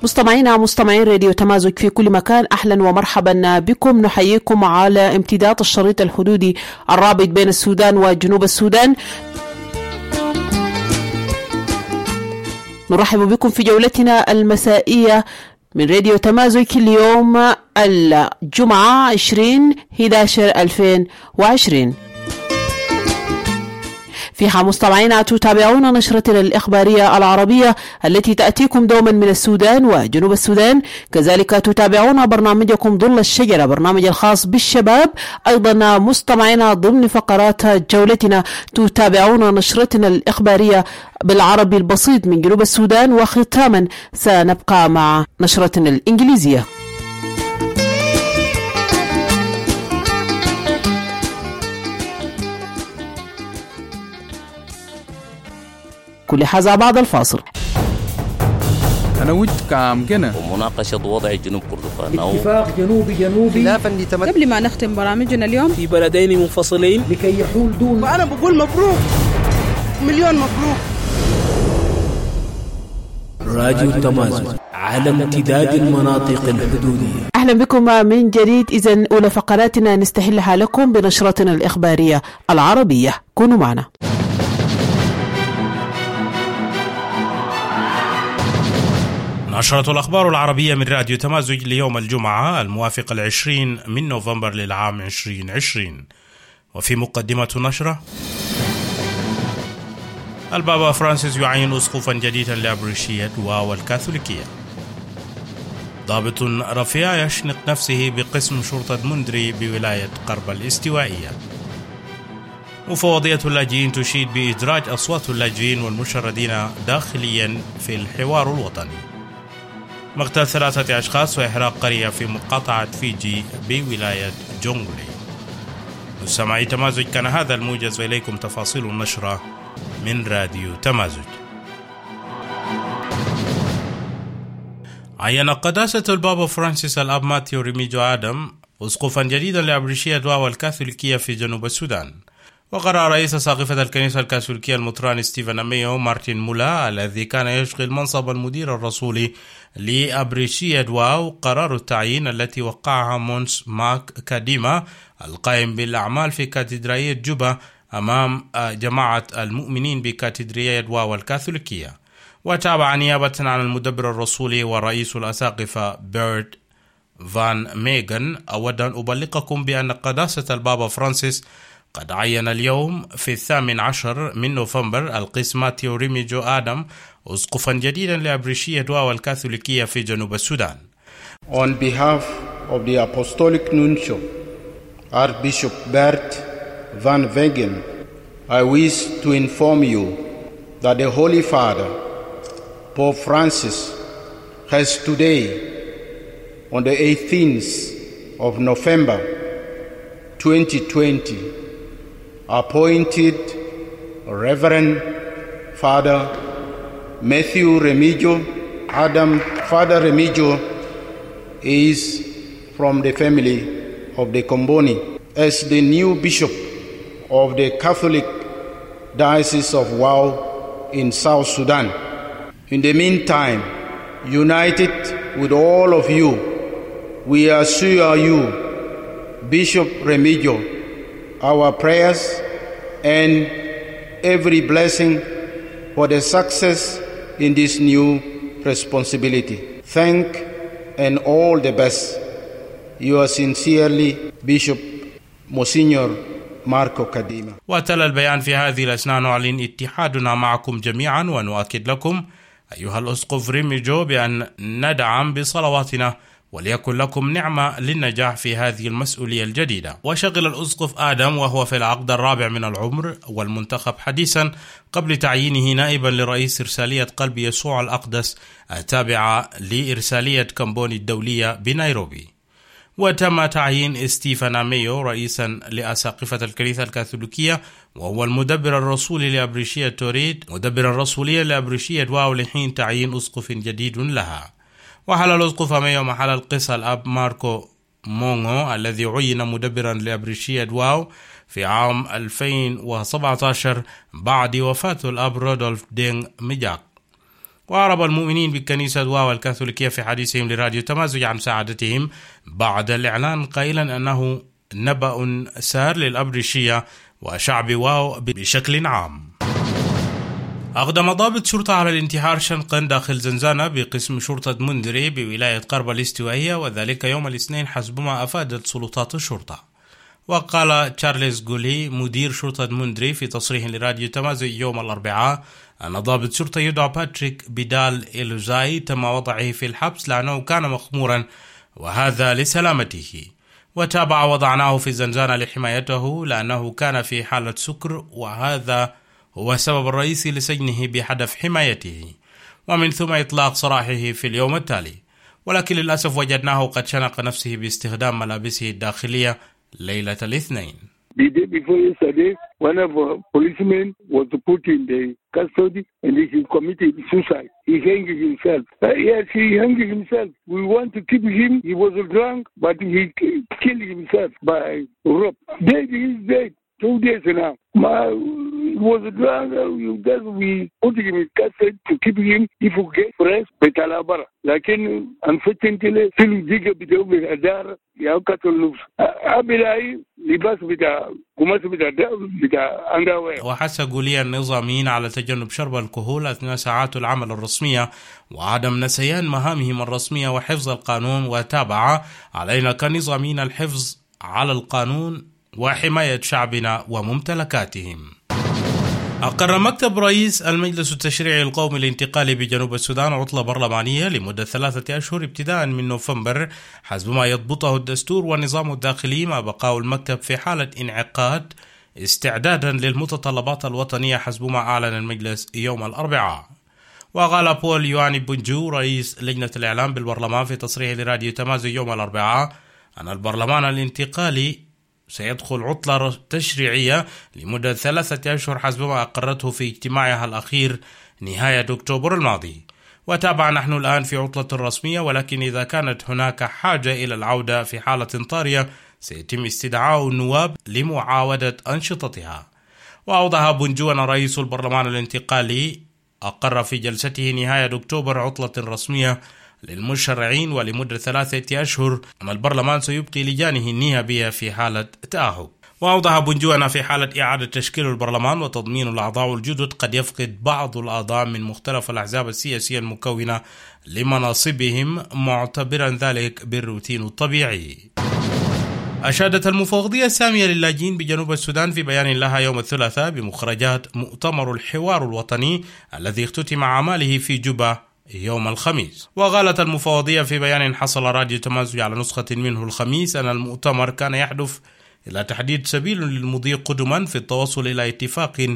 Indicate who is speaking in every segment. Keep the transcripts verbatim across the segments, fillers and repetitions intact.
Speaker 1: مستمعينا مستمعين راديو تمازج في كل مكان، أهلا ومرحبا بكم. نحييكم على امتداد الشريط الحدودي الرابط بين السودان وجنوب السودان. نرحب بكم في جولتنا المسائية من راديو تمازج اليوم الجمعة عشرين أحد عشر ألفين وعشرين. فيها مستمعينا تتابعون نشرتنا الإخبارية العربية التي تأتيكم دوما من السودان وجنوب السودان. كذلك تتابعون برنامجكم ظل الشجرة، برنامج الخاص بالشباب. أيضا مستمعينا ضمن فقرات جولتنا تتابعون نشرتنا الإخبارية بالعربي البسيط من جنوب السودان. وختاما سنبقى مع نشرتنا الإنجليزية. كل هذا بعد الفاصل.
Speaker 2: أنا ود كام جنة
Speaker 3: ومناقشة وضع جنوب كردفان أو
Speaker 4: اتفاق جنوبي جنوبي
Speaker 5: خلافا لتمت
Speaker 6: قبل ما نختم برامجنا اليوم
Speaker 7: في بلدين منفصلين
Speaker 4: لكي يحول دون.
Speaker 5: وأنا بقول مبروك، مليون مبروك.
Speaker 7: راديو تمازج على امتداد المناطق الحدودية.
Speaker 1: أهلا بكم من جديد. إذن أولى فقراتنا نستهلها لكم بنشرتنا الإخبارية العربية، كونوا معنا.
Speaker 8: نشرة الأخبار العربية من راديو تمازج ليوم الجمعة الموافق العشرين من نوفمبر للعام عشرين عشرين. وفي مقدمة النشرة: البابا فرانسيس يعين أسقفا جديدا لأبريشية والكاثوليكية. ضابط رفيع يشنق نفسه بقسم شرطة مندري بولاية قرب الاستوائية. مفوضية اللاجئين تشيد بإدراج أصوات اللاجئين والمشردين داخليا في الحوار الوطني. مقتل ثلاثة أشخاص وإحراق قرية في مقاطعة فيجي بولاية جونغلي. مستمعي تمازج، كان هذا الموجز، وإليكم تفاصيل النشرة من راديو تمازج. عين قداسة البابا فرانسيس الأب ماتيو ريميجو آدم أسقفا جديدا لأبريشية والكاثوليكية في جنوب السودان. وقرأ رئيس ساقفة الكنيسة الكاثوليكية المطران ستيفن أميو مارتين مولا الذي كان يشغل منصب المدير الرسولي لأبريشية واو قرار التعيين التي وقعها مونس ماك كاديما القائم بالأعمال في كاتدرائية جوبا أمام جماعة المؤمنين بكاتدرائية واو الكاثوليكية. وتابع نيابة عن المدبر الرسولي ورئيس الأساقفة بيرد فان ميغان، أود أن أبلغكم بأن قداسة البابا فرانسيس قد عين اليوم في الثامن عشر من نوفمبر القس ماتيو ريميجو آدم أسقفا جديدا لأبريشية والكاثوليكية في جنوب السودان.
Speaker 9: On behalf of the Apostolic Nuncio, Archbishop Bert van Wegen, I wish to inform you that the Holy Father, Pope Francis, has today, on the eighteenth of November twenty twenty, appointed Reverend Father Matthew Remigio Adam. Father Remigio is from the family of the Komboni as the new bishop of the Catholic Diocese of Wau in South Sudan. In the meantime, united with all of you, we assure you, Bishop Remigio, our prayers and every blessing for the success in this new responsibility. Thank and all the best. You are sincerely Bishop Monsignor ماركو كاديما.
Speaker 8: وتلا البيان: في هذه الأثناء نعلن اتحادنا معكم جميعا ونؤكد لكم أيها الأسقف ريميجو بأن ندعم بصلواتنا وليكن لكم نعمة للنجاح في هذه المسؤولية الجديدة. وشغل الأسقف آدم وهو في العقد الرابع من العمر والمنتخب حديثا قبل تعيينه نائبا لرئيس إرسالية قلب يسوع الأقدس التابعة لإرسالية كامبوني الدولية بنيروبي. وتم تعيين ستيفن أميو رئيسا لأساقفة الكنيسة الكاثوليكية وهو المدبر الرسولي لأبريشية توريد مدبر الرسولية لأبريشية واو لحين تعيين أسقف جديد لها. وحل الأسقف أميو محل القس الأب ماركو مونغو الذي عين مدبرا لأبريشية واو في عام ألفين وسبعة عشر بعد وفاة الأب رودولف دينغ ميجاك. وأعرب المؤمنين بالكنيسة والكاثوليكية في حديثهم لراديو تمازج عن مساعدتهم بعد الإعلان قائلا أنه نبأ سار للأبرشية وشعب واو بشكل عام. أقدم ضابط شرطة على الانتحار شنقا داخل زنزانة بقسم شرطة مندري بولاية قربة الاستوائية، وذلك يوم الاثنين حسب ما أفادت سلطات الشرطة. وقال تشارلز جولي مدير شرطة مندري في تصريح لراديو تمازج يوم الأربعاء أن ضابط شرطة يدعى باتريك بيدال إلوزاي تم وضعه في الحبس لأنه كان مخمورا وهذا لسلامته، وتابع وضعناه في الزنزانة لحمايته لأنه كان في حالة سكر، وهذا هو السبب الرئيسي لسجنه بهدف حمايته، ومن ثم إطلاق سراحه في اليوم التالي. ولكن للأسف وجدناه قد شنق نفسه باستخدام ملابسه الداخلية ليلة الاثنين.
Speaker 6: The day before yesterday, one of our policemen was put in the custody and he committed suicide. He hanged himself. Uh, yes, he hanged himself. We want to keep him. He was drunk, but he killed himself by rope. Dead, he's dead. Two days now. My, he was drunk. Uh, we put him in custody to keep him if we get fresh. Betalabara. لكن unfortunately still diga bidao bidar ya katolus. أبلاي لباس بتاع قماش بتاع بتاع underwear.
Speaker 8: وحث جولي النظاميين على تجنب شرب الكحول أثناء ساعات العمل الرسمية وعدم نسيان مهامهم الرسمية وحفظ القانون، وتابع علينا كنظاميين الحفظ على القانون وحماية شعبنا وممتلكاتهم. أقر مكتب رئيس المجلس التشريعي القومي الانتقالي بجنوب السودان عطلة برلمانية لمدة ثلاثة أشهر ابتداء من نوفمبر حسب ما يضبطه الدستور والنظام الداخلي، مع بقاء المكتب في حالة انعقاد استعدادا للمتطلبات الوطنية حسب ما أعلن المجلس يوم الأربعاء. وقال بول يواني بونجو رئيس لجنة الإعلام بالبرلمان في تصريح لراديو تمازج يوم الأربعاء أن البرلمان الانتقالي سيدخل عطلة تشريعية لمدة ثلاثة أشهر حسب ما أقرته في اجتماعها الأخير نهاية أكتوبر الماضي. وتابع نحن الآن في عطلة رسمية، ولكن إذا كانت هناك حاجة إلى العودة في حالة طارئة سيتم استدعاء النواب لمعاودة أنشطتها. وأوضح بونجو أن رئيس البرلمان الانتقالي أقر في جلسته نهاية أكتوبر عطلة رسمية للمشرعين ولمدة ثلاثة أشهر أن البرلمان سيبقي لجانه النيابية في حالة تأهب. وأوضح بونجو أن في حالة إعادة تشكيل البرلمان وتضمين الأعضاء الجدد قد يفقد بعض الأعضاء من مختلف الأحزاب السياسية المكونة لمناصبهم، معتبرا ذلك بالروتين الطبيعي. أشادت المفوضية السامية للاجئين بجنوب السودان في بيان لها يوم الثلاثاء بمخرجات مؤتمر الحوار الوطني الذي اختتم أعماله في جوبا يوم الخميس. وقالت المفوضية في بيان حصل راديو تمازج على نسخة منه الخميس أن المؤتمر كان يهدف إلى تحديد سبيل للمضي قدما في التوصل إلى اتفاق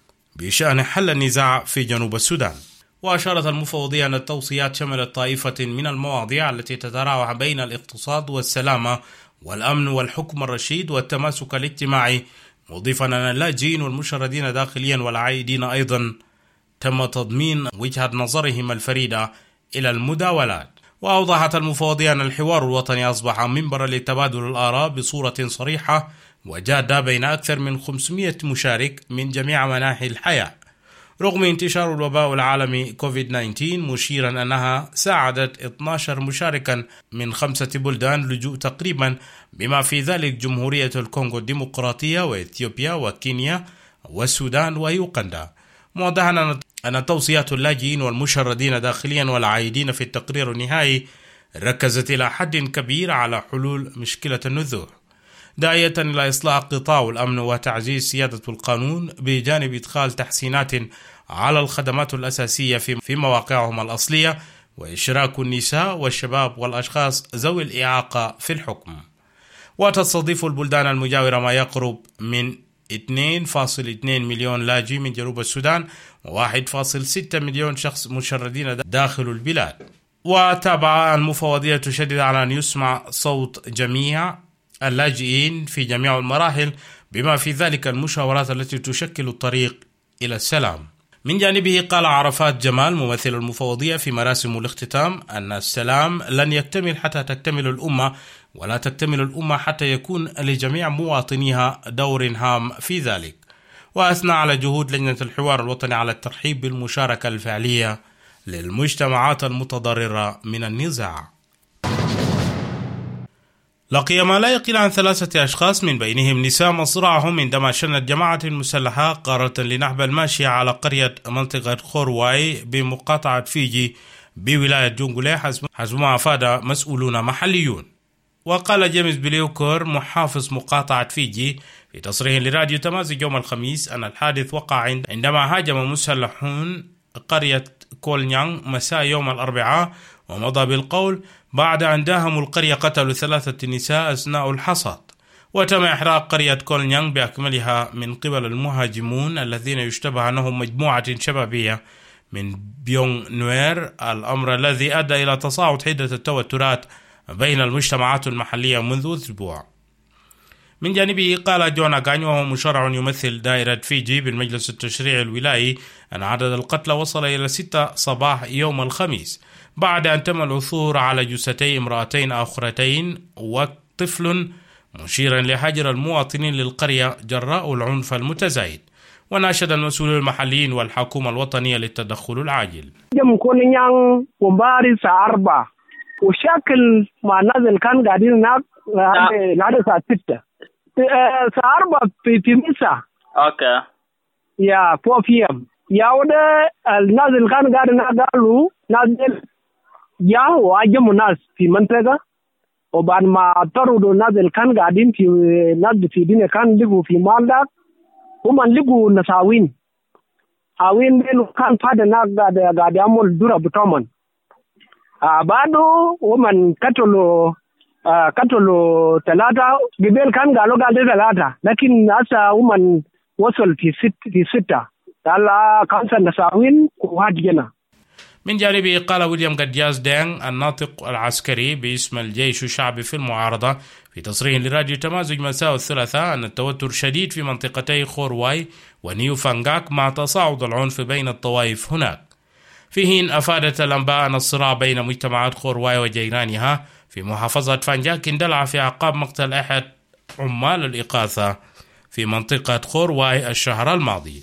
Speaker 8: بشأن حل النزاع في جنوب السودان. وأشارت المفوضية أن التوصيات شملت طائفة من المواضيع التي تتراوح بين الاقتصاد والسلامة والأمن والحكم الرشيد والتماسك الاجتماعي، مضيفا أن اللاجئين والمشردين داخليا والعائدين أيضا تم تضمين وجهة نظرهم الفريدة إلى المداولات. وأوضحت المفوضية أن الحوار الوطني أصبح منبرا لتبادل الآراء بصورة صريحة وجادة بين أكثر من خمسمائة مشارك من جميع مناحي الحياة رغم انتشار الوباء العالمي كوفيد تسعة عشر، مشيرا أنها ساعدت اثني عشر مشاركا من خمسة بلدان لجوء تقريبا بما في ذلك جمهورية الكونغو الديمقراطية وإثيوبيا وكينيا والسودان ويوغندا، موضحا أن توصيات اللاجئين والمشردين داخليا والعائدين في التقرير النهائي ركزت إلى حد كبير على حلول مشكلة النزوح، داعية إلى إصلاح قطاع الأمن وتعزيز سيادة القانون بجانب إدخال تحسينات على الخدمات الأساسية في مواقعهم الأصلية وإشراك النساء والشباب والأشخاص ذوي الإعاقة في الحكم. وتستضيف البلدان المجاورة ما يقرب من اثنين فاصلة اثنين مليون لاجئ من جنوب السودان وواحد فاصلة ستة مليون شخص مشردين داخل البلاد. وتابع المفوضية تشدد على أن يسمع صوت جميع اللاجئين في جميع المراحل بما في ذلك المشاورات التي تشكل الطريق إلى السلام. من جانبه قال عرفات جمال ممثل المفوضية في مراسم الاختتام أن السلام لن يكتمل حتى تكتمل الأمة، ولا تكتمل الأمة حتى يكون لجميع مواطنيها دور هام في ذلك. وأثنى على جهود لجنة الحوار الوطني على الترحيب بالمشاركة الفعلية للمجتمعات المتضررة من النزاع. لقي ما لا يقل عن ثلاثة أشخاص من بينهم نساء مصرعهم عندما شنت جماعة مسلحة قارة لنهب الماشية على قرية منطقة خورواي بمقاطعة فيجي بولاية جونغولي حسب ما أفاد مسؤولون محليون. وقال جيمس بليوكور محافظ مقاطعة فيجي في تصريح لراديو تمازج يوم الخميس أن الحادث وقع عندما هاجم مسلحون قرية كولنيانغ مساء يوم الأربعاء، ومضى بالقول بعد أن داهموا القرية قتلوا ثلاثة نساء أثناء الحصاد. وتم إحراق قرية كولنيانغ بأكملها من قبل المهاجمون الذين يشتبه أنهم مجموعة شبابية من بيونغ نوير، الأمر الذي أدى إلى تصاعد حدة التوترات بين المجتمعات المحلية منذ أسبوع. من جانبه قال جونا غاني وهو مشرع يمثل دائرة فيجي بالمجلس التشريعي الولائي أن عدد القتلى وصل إلى ستة صباح يوم الخميس بعد أن تم العثور على جثتي امرأتين أخرتين وطفل، مشيرا لهجر المواطنين للقرية جراء العنف المتزايد. وناشد المسؤولين المحليين والحكومة الوطنية للتدخل العاجل.
Speaker 5: جم كولنيانغ ومباري سأربع وشكل مع نازل كان قاعدين هناك لحد الساعة ستة سأربع في في مسا.
Speaker 10: أوكي.
Speaker 5: يا فور بي إم. يا وده النازل كان قاعدين قالوا نازل جاء وأجمع ناس في منطقة، وبعد ما طردوا نازل كان قاعدين في ناس في دين كان لقوا في مالك هم لقوا نساوين أوين بينو كان فادا ناس قاعد قاعد يعمل دورة بتومن. آه بعده ومن قتلوا آه قتلوا ثلاثة قبل كان قالوا قال ثلاثة، لكن هسه ومن وصل في ست في ستة على خمسة نساوين وواحد جنا.
Speaker 8: من جانبه قال ويليام غادياز دانغ الناطق العسكري باسم الجيش الشعبي في المعارضة في تصريح لراديو تمازج مساء الثلاثاء أن التوتر شديد في منطقتي خورواي ونيو فانغاك مع تصاعد العنف بين الطوائف هناك، في حين أفادت الأنباء أن الصراع بين مجتمعات خورواي وجيرانها في محافظة فانجاك اندلع في أعقاب مقتل أحد عمال الإغاثة في منطقة خورواي الشهر الماضي.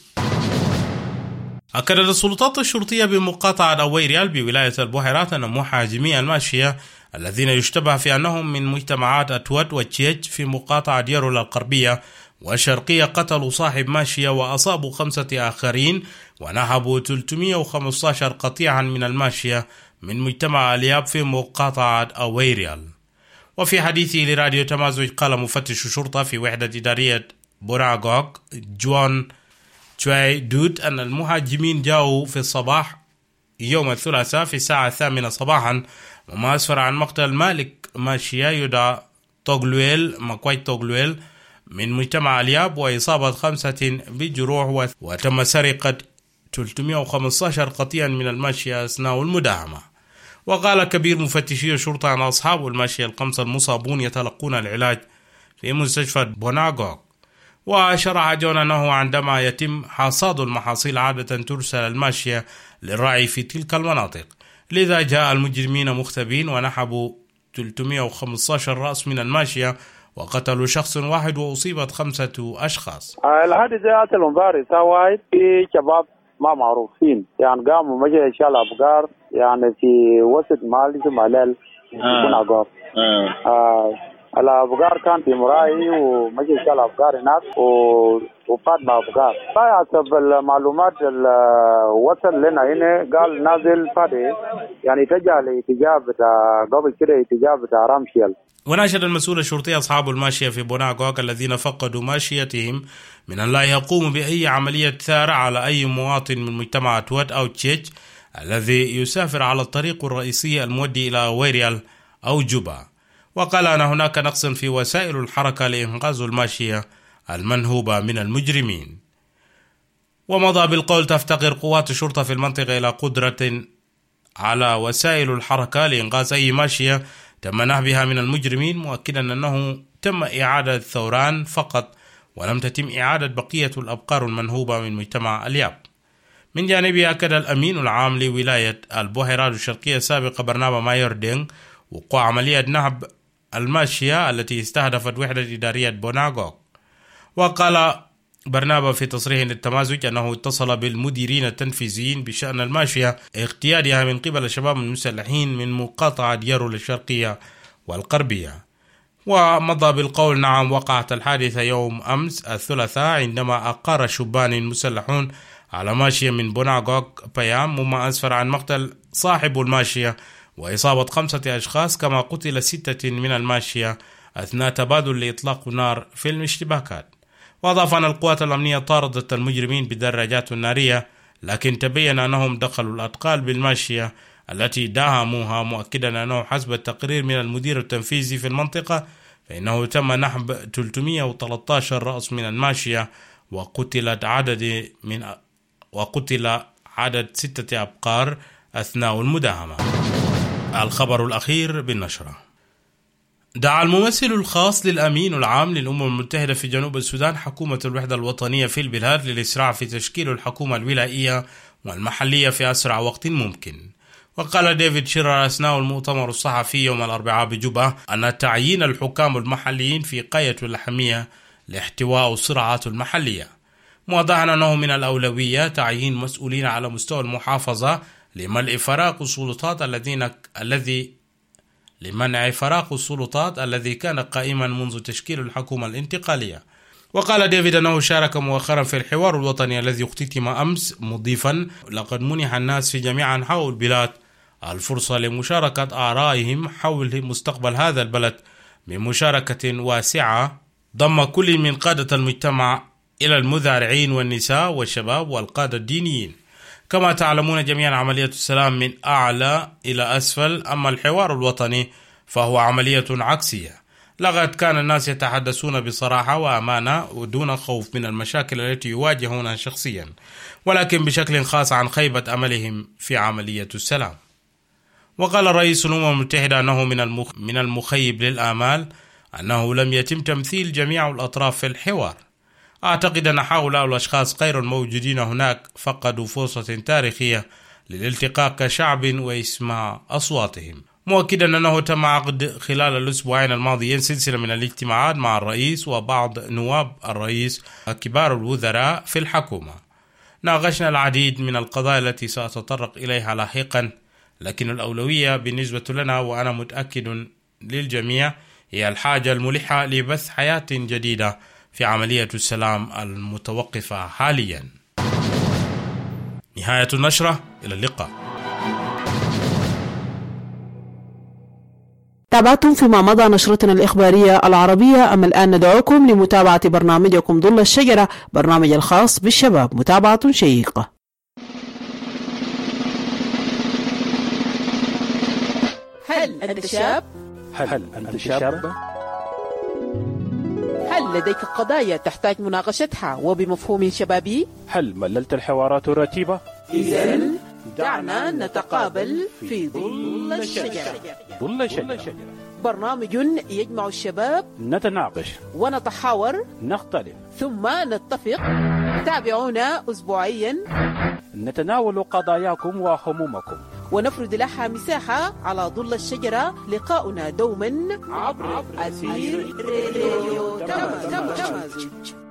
Speaker 8: أكدت السلطات الشرطية بمقاطعة أويريال بولاية البحيرات أن محاجمي الماشية الذين يشتبه في أنهم من مجتمعات أتوت وتشيج في مقاطعة ديرولا الغربية والشرقية قتلوا صاحب ماشية وأصابوا خمسة آخرين ونهبوا ثلاثمئة وخمسة عشر قطيعا من الماشية من مجتمع الياب في مقاطعة أويريال. وفي حديثه لراديو تمازج قال مفتش الشرطة في وحدة إدارية بوراغوغ جوان تشوي دود أن المهاجمين جاءوا في الصباح يوم الثلاثاء في الساعة الثامنة صباحا، وما أسفر عن مقتل مالك ماشية يدعى توغلويل مكوي توغلويل من مجتمع الياب وإصابة خمسة بجروح، وتم سرقة ثلاثمئة وخمسة عشر قطيعا من الماشية أثناء المداهمة. وقال كبير مفتشي الشرطة أن أصحاب الماشية الخمسة المصابون يتلقون العلاج في مستشفى بوناغوغ. وشرح جون أنه عندما يتم حصاد المحاصيل عادة ترسل الماشية للرعي في تلك المناطق، لذا جاء المجرمين مختبين ونحبوا ثلاثمئة وخمسة عشر رأس من الماشية وقتلوا شخص واحد وأصيبت خمسة أشخاص.
Speaker 11: الحادث جاءت المباري سوايد في شباب ما معروفين، يعني قاموا مجلس شال أبقار يعني في وسط مالي مالال بوناغوغ. الأبقار كان في مراي ومجلس شال أبقار هناك وفات مع أبقار. حسب المعلومات وصل لنا هنا قال نازل فادي يعني اتجاه لاتجاه بتاع قبل كده اتجاه بتاع رامشيل.
Speaker 8: وناشد المسؤول الشرطي أصحاب الماشية في بوناغوغ الذين فقدوا ماشيتهم من أن لا يقوموا بأي عملية ثارة على أي مواطن من مجتمع توات أو تشيج الذي يسافر على الطريق الرئيسي المودي إلى ويريال أو جوبا. وقال أن هناك نقص في وسائل الحركة لإنقاذ الماشية المنهوبة من المجرمين. ومضى بالقول تفتقر قوات الشرطة في المنطقة إلى قدرة على وسائل الحركة لإنقاذ أي ماشية تم نهبها من المجرمين، مؤكدا أنه تم إعادة الثوران فقط ولم تتم إعادة بقية الأبقار المنهوبة من مجتمع الياب. من جانبه أكد الأمين العام لولاية البحيرات الشرقية السابق برنابا مايور دينغ وقوع عملية نهب الماشية التي استهدفت وحدة إدارية بوناغوغ. وقال برنابا في تصريح للتمازج أنه اتصل بالمديرين التنفيذيين بشأن الماشية اغتيالها من قبل الشباب المسلحين من مقاطعة ديارو الشرقية والغربية. ومضى بالقول نعم وقعت الحادثة يوم أمس الثلاثاء عندما أقر شبان مسلحون على ماشية من بوناغوك بيام، مما أسفر عن مقتل صاحب الماشية وإصابة خمسة أشخاص، كما قتل ستة من الماشية أثناء تبادل لإطلاق النار في الاشتباكات. وأضاف أن القوات الأمنية طاردت المجرمين بدراجات نارية، لكن تبين أنهم دخلوا الأتقال بالماشية التي داهموها، مؤكدا أنه حسب التقرير من المدير التنفيذي في المنطقة فإنه تم نحب ثلاثمئة وثلاثة عشر رأس من الماشية، وقتلت عدد من وقتل عدد ستة أبقار أثناء المداهمة. الخبر الأخير بالنشرة: دعا الممثل الخاص للأمين العام للأمم المتحدة في جنوب السودان حكومة الوحدة الوطنية في البلاد للإسراع في تشكيل الحكومة الولائية والمحلية في أسرع وقت ممكن. وقال ديفيد شيرر أثناء المؤتمر الصحفي يوم الأربعاء بجوبا أن تعيين الحكام المحليين في غاية الأهمية لاحتواء الصراعات المحلية، موضحا أنه من الأولوية تعيين مسؤولين على مستوى المحافظة لملء فراغ السلطات الذين الذي لمنع فراغ السلطات الذي كان قائما منذ تشكيل الحكومة الانتقالية. وقال ديفيد أنه شارك مؤخرا في الحوار الوطني الذي اختتم أمس، مضيفا لقد منح الناس في جميع أنحاء البلاد الفرصة لمشاركة آرائهم حول مستقبل هذا البلد بمشاركة واسعة ضم كل من قادة المجتمع إلى المزارعين والنساء والشباب والقادة الدينيين. كما تعلمون جميعا عملية السلام من أعلى إلى أسفل، أما الحوار الوطني فهو عملية عكسية. لقد كان الناس يتحدثون بصراحة وأمانة ودون خوف من المشاكل التي يواجهونها شخصيا، ولكن بشكل خاص عن خيبة أملهم في عملية السلام. وقال رئيس الأمم المتحدة أنه من المخيب للآمال أنه لم يتم تمثيل جميع الأطراف في الحوار. أعتقد أن هؤلاء الأشخاص غير الموجودين هناك فقدوا فرصة تاريخية للالتقاء كشعب وإسماع أصواتهم، مؤكدا أنه تم عقد خلال الأسبوعين الماضيين سلسلة من الاجتماعات مع الرئيس وبعض نواب الرئيس وكبار الوزراء في الحكومة. ناقشنا العديد من القضايا التي سأتطرق إليها لاحقا، لكن الأولوية بالنسبة لنا وأنا متأكد للجميع هي الحاجة الملحة لبث حياة جديدة في عملية السلام المتوقفة حاليا. نهاية النشرة، إلى اللقاء.
Speaker 1: تابعتم فيما مضى نشرتنا الإخبارية العربية، أما الآن ندعوكم لمتابعة برنامجكم ظل الشجرة، برنامج الخاص بالشباب، متابعة شيقة.
Speaker 10: هل أنت شاب؟
Speaker 12: هل أنت شاب؟
Speaker 10: هل لديك قضايا تحتاج مناقشتها وبمفهوم شبابي؟
Speaker 12: هل مللت الحوارات الرتيبة؟
Speaker 10: إذن دعنا نتقابل في ظل الشجرة.
Speaker 12: ظل الشجرة
Speaker 10: برنامج يجمع الشباب،
Speaker 12: نتناقش
Speaker 10: ونتحاور،
Speaker 12: نختلف
Speaker 10: ثم نتفق. تابعونا أسبوعيا،
Speaker 12: نتناول قضاياكم وهمومكم
Speaker 10: ونفرد لها مساحة على ظل الشجرة. لقاؤنا دوما عبر أثير راديو تمازج.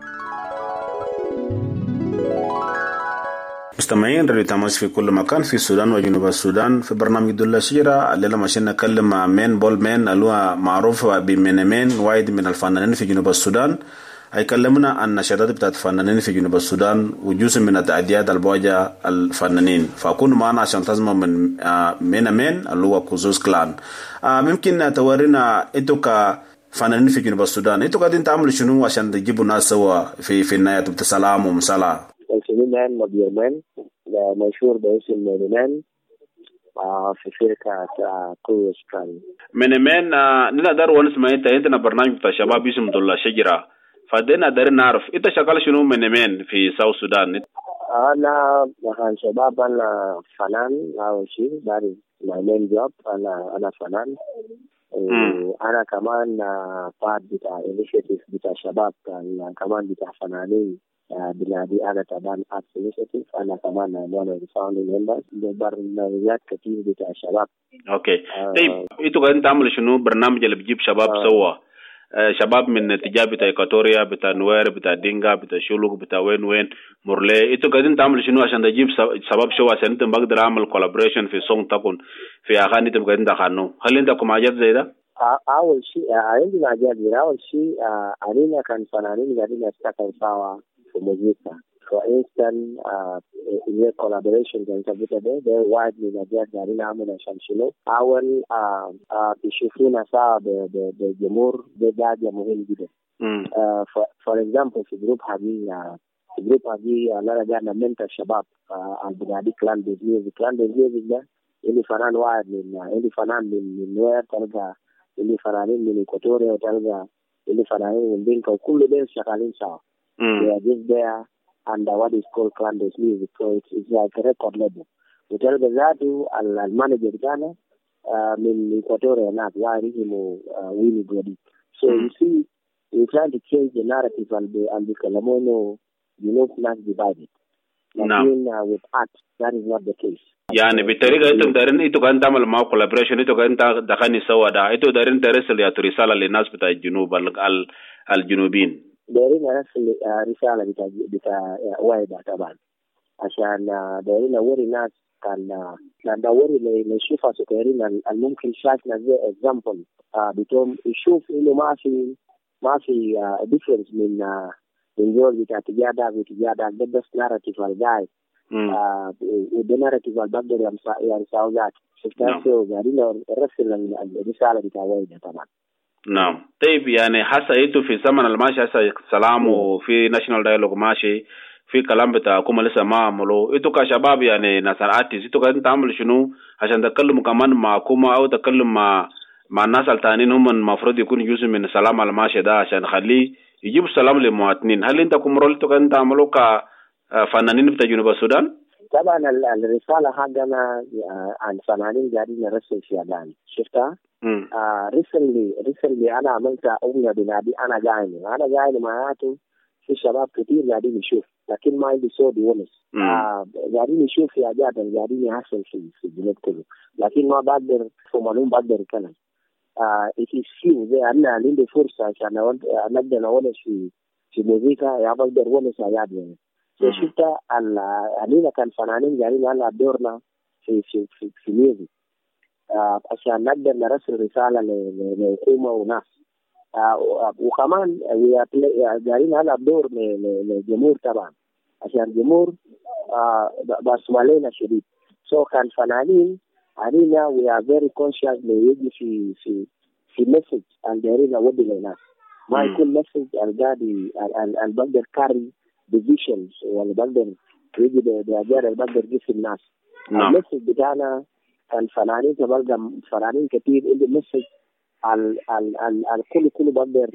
Speaker 13: مستمعين راديو تمازج في كل مكان في السودان وجنوب السودان، في برنامج ظل الشجرة. الليلة ماشيين نتكلم مع مين بول مين اللي هو معروف بمين مين، واحد من الفنانين في جنوب السودان. هيكلمنا عن نشاطات بتاعت الفنانين في جنوب السودان وجزء من التعديات البواجه الفنانين. فأكونوا معنا عشان تسمعوا من مين مين اللي هو كوزوز كلان. ممكن تورينا انتوا كفنانين في جنوب السودان، انتوا قاعدين تعملوا شنو عشان تجيبوا ناس سوا في في النهاية بتسلام ومسالا؟
Speaker 14: الفنان مديومين مشهور باسم مين في شركة كوزوز كلان.
Speaker 13: مين مين نقدر ونسمع انت عندنا برنامج بتاع شباب اسمه ظل الشجرة، فدينا دارين نعرف انت شغال شنو من مين في ساوث السودان؟
Speaker 14: انا مع شباب، انا فنان او شيء داري ماي مين جوب. انا انا فنان، وانا كمان بارت بتاع انيشيتيف بتاع شباب، كمان بتاع فنانين بلادي. انا تبع ارت انيشيتيف، انا كمان one of the founding members برنامجات كتير بتاع شباب.
Speaker 13: اوكي. طيب انتوا قاعدين تعملوا شنو؟ برنامج اللي بيجيب شباب سوا شباب من تجاب بتاع إيكواتوريا بتاع نوير بتاع دينغا بتاع شولوك بتاع وين وين مرلي انتوا قاعدين تعملوا شنو عشان تجيب سبب شو عشان انتم بقدر اعمل كولابوريشن في سونغ تكون في اغاني انتم قاعدين تغنوا؟ هل عندكم حاجات زي ده؟
Speaker 14: اول شيء عندنا حاجات زي اول شيء علينا كان فنانين قاعدين يشتغلوا سوا في موسيقى. For instance, uh, in your collaboration زي انت بتقول ده واحد من الحاجات قاعدين نعمل عشان شنو؟ اول تشوفونا سوا بجمهور ده حاجة مهم جدا. For example في جروب حقي في جروب حقي أنا رجعنا منتج شباب البقادي كلان بيزميز كلان بيزميز ده اللي فنان واحد من اللي فنان من من نوير تلقى اللي فنانين من إيكواتوريا وتلقى اللي فنانين من دينكا وكل ده شغالين سوا. They are just there under what is called clandestine music, so it's, it's like a record label. وتلقى ذاته المانجر بتاعنا من إيكواتوريا هناك واحد اسمه ويني برودي. So you see, we're trying to change the narrative and بيكلموا إنه you know not divided. لكن uh, with art that is not the case.
Speaker 13: يعني بالطريقة انتم دارين انتوا قاعدين تعملوا معه collaboration انتوا قاعدين تغني سوا ده انتوا دارين ترسل يا رسالة للناس بتاع الجنوب الجنوبيين.
Speaker 14: دارين نرسل رسالة بتاع بتاع وايدة طبعا عشان دارين نوري الناس كان ندوري نشوف سكرين الممكن شايفنا زي example بتوم يشوف إنه ما في ما في difference من من جول بتاع تجادة وتجادة ده بس narrative الجاي وده narrative البقدر يعني ساوزات شفتها سو قاعدين نرسل الرسالة بتاع وايدة طبعا.
Speaker 13: نعم. طيب يعني حاسة انتوا في زمن الماشي حاسة سلام وفي ناشونال دايلوج ماشي في كلام بتاعكم لسه ما عملوا انتوا كشباب يعني ناس ارتيست انتوا قاعدين تعملوا شنو عشان تتكلموا كمان معكم او تتكلم مع مع الناس التانيين هم المفروض يكونوا جزء من السلام الماشي ده عشان نخليه يجيبوا السلام للمواطنين. هل انتكم رول انتوا قاعدين تعملوا كفنانين بتاع جنوب السودان؟
Speaker 14: طبعا الرسالة حقنا عن فنانين قاعدين نرسل في أغاني شفتها؟ آه recently recently أنا عملت أغنية بنادي أنا جايني أنا جايني معناته في شباب كتير قاعدين يشوف لكن ما عندي صوت يونس آه قاعدين يشوف في حاجات قاعدين يحصل في في البلد كله لكن ما بقدر في معلوم بقدر أتكلم. آه it is few زي أنا عندي فرصة عشان نقدر نونس في في موسيقى يا بقدر ونس حاجات يعني. شفتها علينا كان فنانين قاعدين نلعب دورنا في في في في ميوزك عشان نقدر نرسل رسالة للحكومة وناس وكمان قاعدين نلعب دور للجمهور طبعا عشان الجمهور بسمع لنا شديد. so كان فنانين علينا we are very conscious ليجي في في في message الدارين نودي للناس ما يكون message القاعد البقدر كاري decisions ولا بقدر يجي بأجار البقدر جيس الناس. المسج بتاعنا كان فنانين تبقى فنانين كتير اللي مسج على على على كل كل بقدر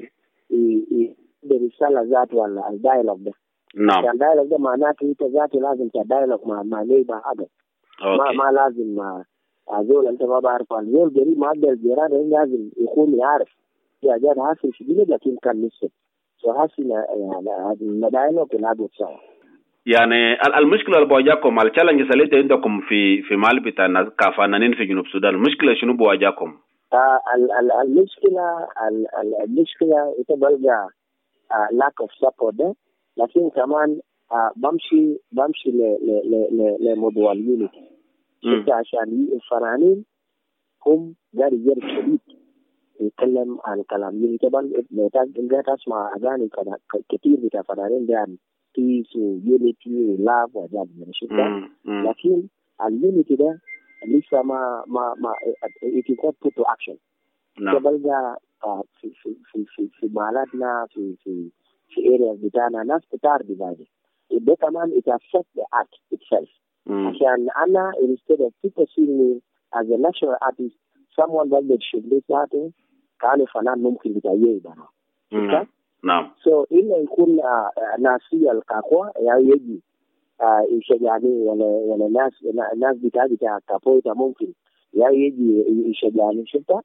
Speaker 14: برسالة ذات ولا الدايلوج ده.
Speaker 13: نعم.
Speaker 14: يعني الدايلوج ده معناته أنت ذاته لازم تدايلوج مع مع نيبة حدا. ما ما لازم مع زول أنت ما بعرف الزول جري ما أقدر جيران لازم يكون يعرف في أجار حاصل في جيل لكن كان مسج. وهاسنا يعني المدايلوج العدو سوا.
Speaker 13: يعني المشكلة اللي بواجهكم التشالنج اللي عندكم في في مال بتاعنا كفنانين في جنوب السودان المشكلة شنو بواجهكم؟
Speaker 14: آه المشكلة المشكلة تبقى lack of support ده لكن كمان آه بمشي بمشي ل ل ل لموضوع اليونيتي. شفت عشان الفنانين هم قاعد يجرب شديد يتكلم عن كلام يونيتي طبعا انت تسمع اغاني كتير بتاع فنانين ده peace ويونيتي ولاف وحاجات من شفتها لكن اليونيتي ده لسه ما ما ما it is not put to action. تبقى في في في في في مالاتنا في في في areas بتاعنا ناس كتار divided. ده كمان it affects the art itself. عشان أنا instead of people seeing me as a natural artist someone that should be starting كانوا فنان ممكن بتاعيه بنا.
Speaker 13: نعم.
Speaker 14: so إلا يكون ناسي الكاكوا يعني يجي يشجعني ولا ولا ناس ناس بتاع بتاع كابويتا ممكن يعني يجي يشجعني شفتها.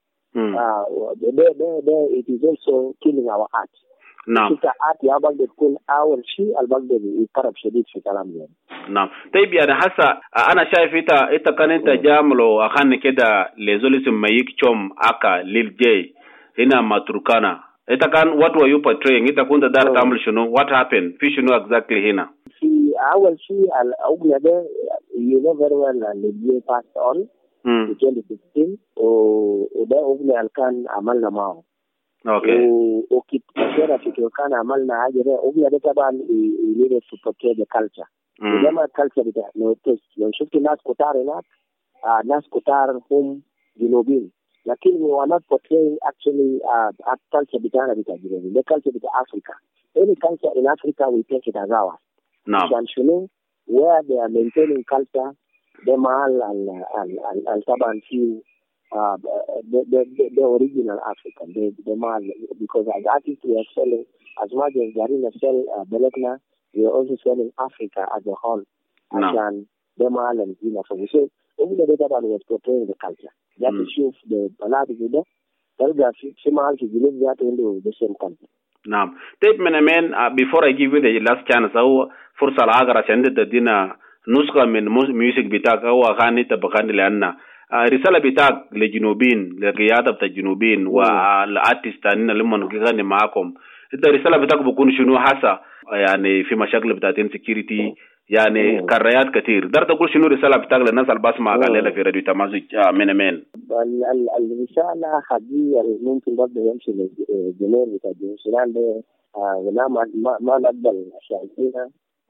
Speaker 14: ده ده ده it is also killing our art.
Speaker 13: نعم.
Speaker 14: شفتها art يا بقدر تكون أول شيء البقدر يقرب شديد في كلام يعني.
Speaker 13: نعم. طيب يعني حاسة أنا شايف إنت إنت كان إنت جاملو أخان كده لزول اسم مايك توم أكا ليل جاي هنا ماتروكانا ita kan what were you portraying ita kunta dar tamul shunu what happened fi shunu exactly hina
Speaker 14: في أول شيء الأغنية ده you know very well اللي passed on في twenty sixteen وده أغنية اللي كان عملنا معه.
Speaker 13: اوكي.
Speaker 14: وكيف في كان عملنا حاجة ده أغنية ده طبعا يليق في portray the culture. وجمع الكالتشر بتاع لو لو شفت ناس كتار هناك ناس كتار هم جنوبيين لكن we are not portraying actually uh, culture بتاعنا بتاع جنوبيين ده culture بتاع أفريقيا. Any culture in Africa we take it as ours.
Speaker 13: نعم.
Speaker 14: عشان شنو where they are maintaining culture ده محل ال ال ال طبعا في uh, the, the, the, the original African the the محل because as artists we are selling as much as Garina sell uh, بلدنا we are also selling Africa as a whole. عشان ده محل الجينا فوسي ومن ده طبعا was portraying the culture. ده تشوف the بلاد كده تلقى في في محل في جنوب ذاته عنده the same culture.
Speaker 13: نعم. طيب من أمين before I give you the last chance أو فرصة العاقرة عشان تدينا نسخة من ميوزك بتاعك أو أغاني تبغاني لأننا رسالة بتاعك للجنوبين للقيادة بتاع الجنوبين والارتست تانيين اللي هم نغني معاكم إنت رسالة بتاعك بكون شنو حاسة يعني في مشاكل بتاعتين سكيورتي يعني كريات كتير دار تقول شنو رسالة بتاعك للناس اللي بسمع قالها في راديو تمازج من أمين.
Speaker 14: الرسالة حقيقية ممكن برضه يمشي للجمهور بتاع الجنوب السودان ده ولا ما ما ما نقبل شايفينها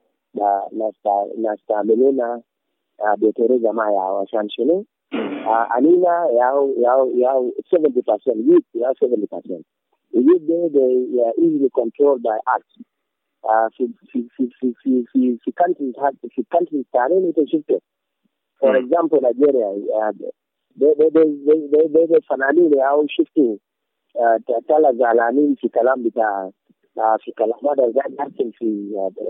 Speaker 14: نستعملونا بطريقة معي عشان شنو؟ أنينا ياو ياو ياو seventy percent youth ياو seventy percent youth they they are easily controlled by arts. في في في في في في في countries في countries تانيين يتشوفوا. For example Nigeria they they they they they they فنانين ياو شفتوا تلا زعلانين في كلام بتاع في كلام هذا زاد لكن في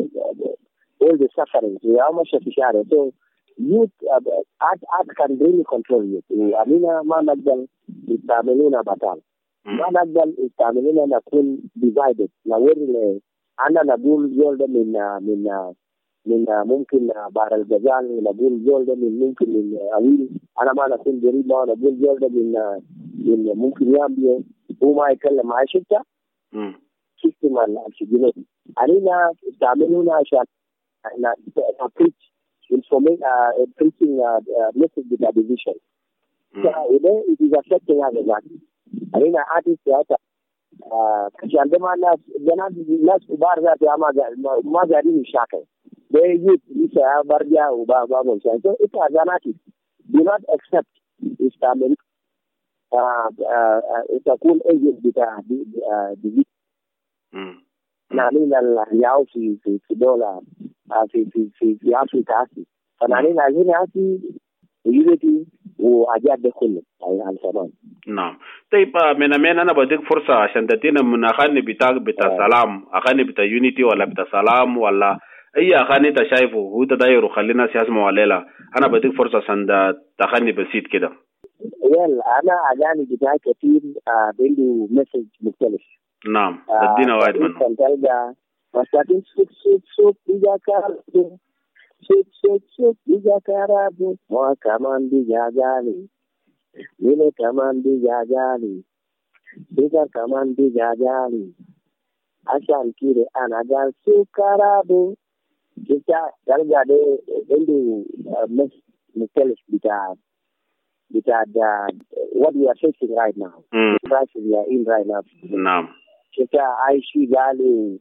Speaker 14: all the suffering we are much في شارع so youth uh, art art can really control youth وأمينا ما نقدر يستعملونا بطال ما نقدر يستعملونا نكون divided نوري أنا نقول يولد من من من ممكن بار الجزال نقول يولد من ممكن من أويل أنا ما نكون قريب ما نقول يولد من من ممكن يامبيو هو ما يتكلم معي شفته سيستم الجنوب أنينا استعملونا عشان na na preach information uh, preaching uh, uh, message with division. Mm. So it is affecting us a lot. I mean, artists hata kisha ndema nas jana nas kubar za ya ma gari ni shaka. They youth isa barja uba ba mo so it azanati do not accept Islam uh uh itakun agent bita division. Mm. فنانين الياو في في في دولة في في في في أفريقيا أسي فنانين هنا أسي يجي وأجاد ده كله على السلام.
Speaker 13: نعم. طيب من أمين أنا بديك فرصة عشان تدينا من أغاني بتاع بتاع سلام أغاني بتاع يونيتي ولا بتاع سلام ولا أي أغاني تشايفه هو تداير وخلينا سياسة وعليلا أنا بديك فرصة عشان تغني بسيط كده.
Speaker 14: well أنا أغاني بتاعي كثير بيلو مسج مختلف.
Speaker 13: نعم تدينا واحد منه
Speaker 14: تلقى مساكين سوق سوق سوق بيجا كاربو سوق سوق سوق بيجا كاربو ما كمان بيجا جالي مين كمان بيجا جالي بيجا كمان بيجا جالي عشان كده أنا قال سوق كاربو كذا تلقى ده عنده مس مختلف بتاع بتاع what we are facing right now the crisis we are in right now.
Speaker 13: نعم.
Speaker 14: شفت عايشي قالوا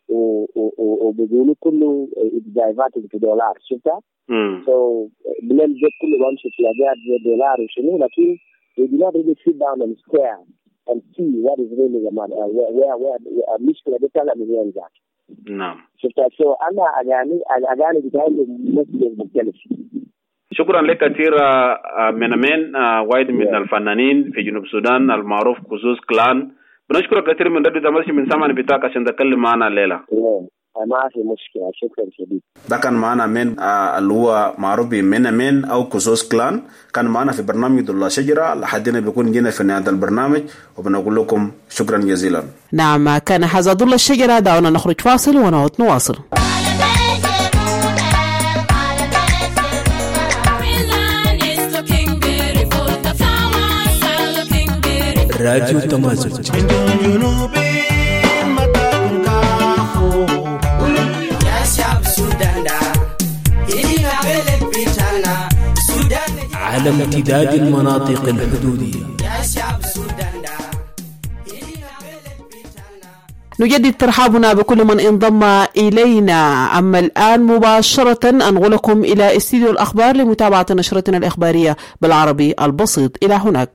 Speaker 14: وبيقولوا كله دايفاتد في دولار شفتها so بلاد ده كله بمشي في لجات زي دولار وشنو لكن we do not really sit down and square and see what is really the matter where where where المشكلة دي طالعة من وين جات.
Speaker 13: نعم.
Speaker 14: شفتها so أنا أغاني أغاني بتاعي ممثل مختلف.
Speaker 13: شكرا لك كثير من أمين واحد من الفنانين في جنوب السودان المعروف خصوص كلان بنشكرك كثير من راديو تماسي من سامعني بتاعك عشان تتكلم معنا الليلة.
Speaker 14: ما في مشكلة شكرا شديد.
Speaker 13: ده كان معنا من اللي هو معروف بمن أمين أو خصوص كلان كان معنا في برنامج ضل الشجرة لحدنا بيكون جينا في نهاية البرنامج وبنقول لكم شكرا جزيلا.
Speaker 1: نعم كان هذا ضل الشجرة دعونا نخرج فاصل ونعود نواصل.
Speaker 7: راديو تمازج على امتداد المناطق الحدودية.
Speaker 1: نجدد ترحابنا بكل من انضم إلينا. أما الآن مباشرة أنقلكم إلى استديو الأخبار لمتابعة نشرتنا الإخبارية بالعربي البسيط. إلى هناك.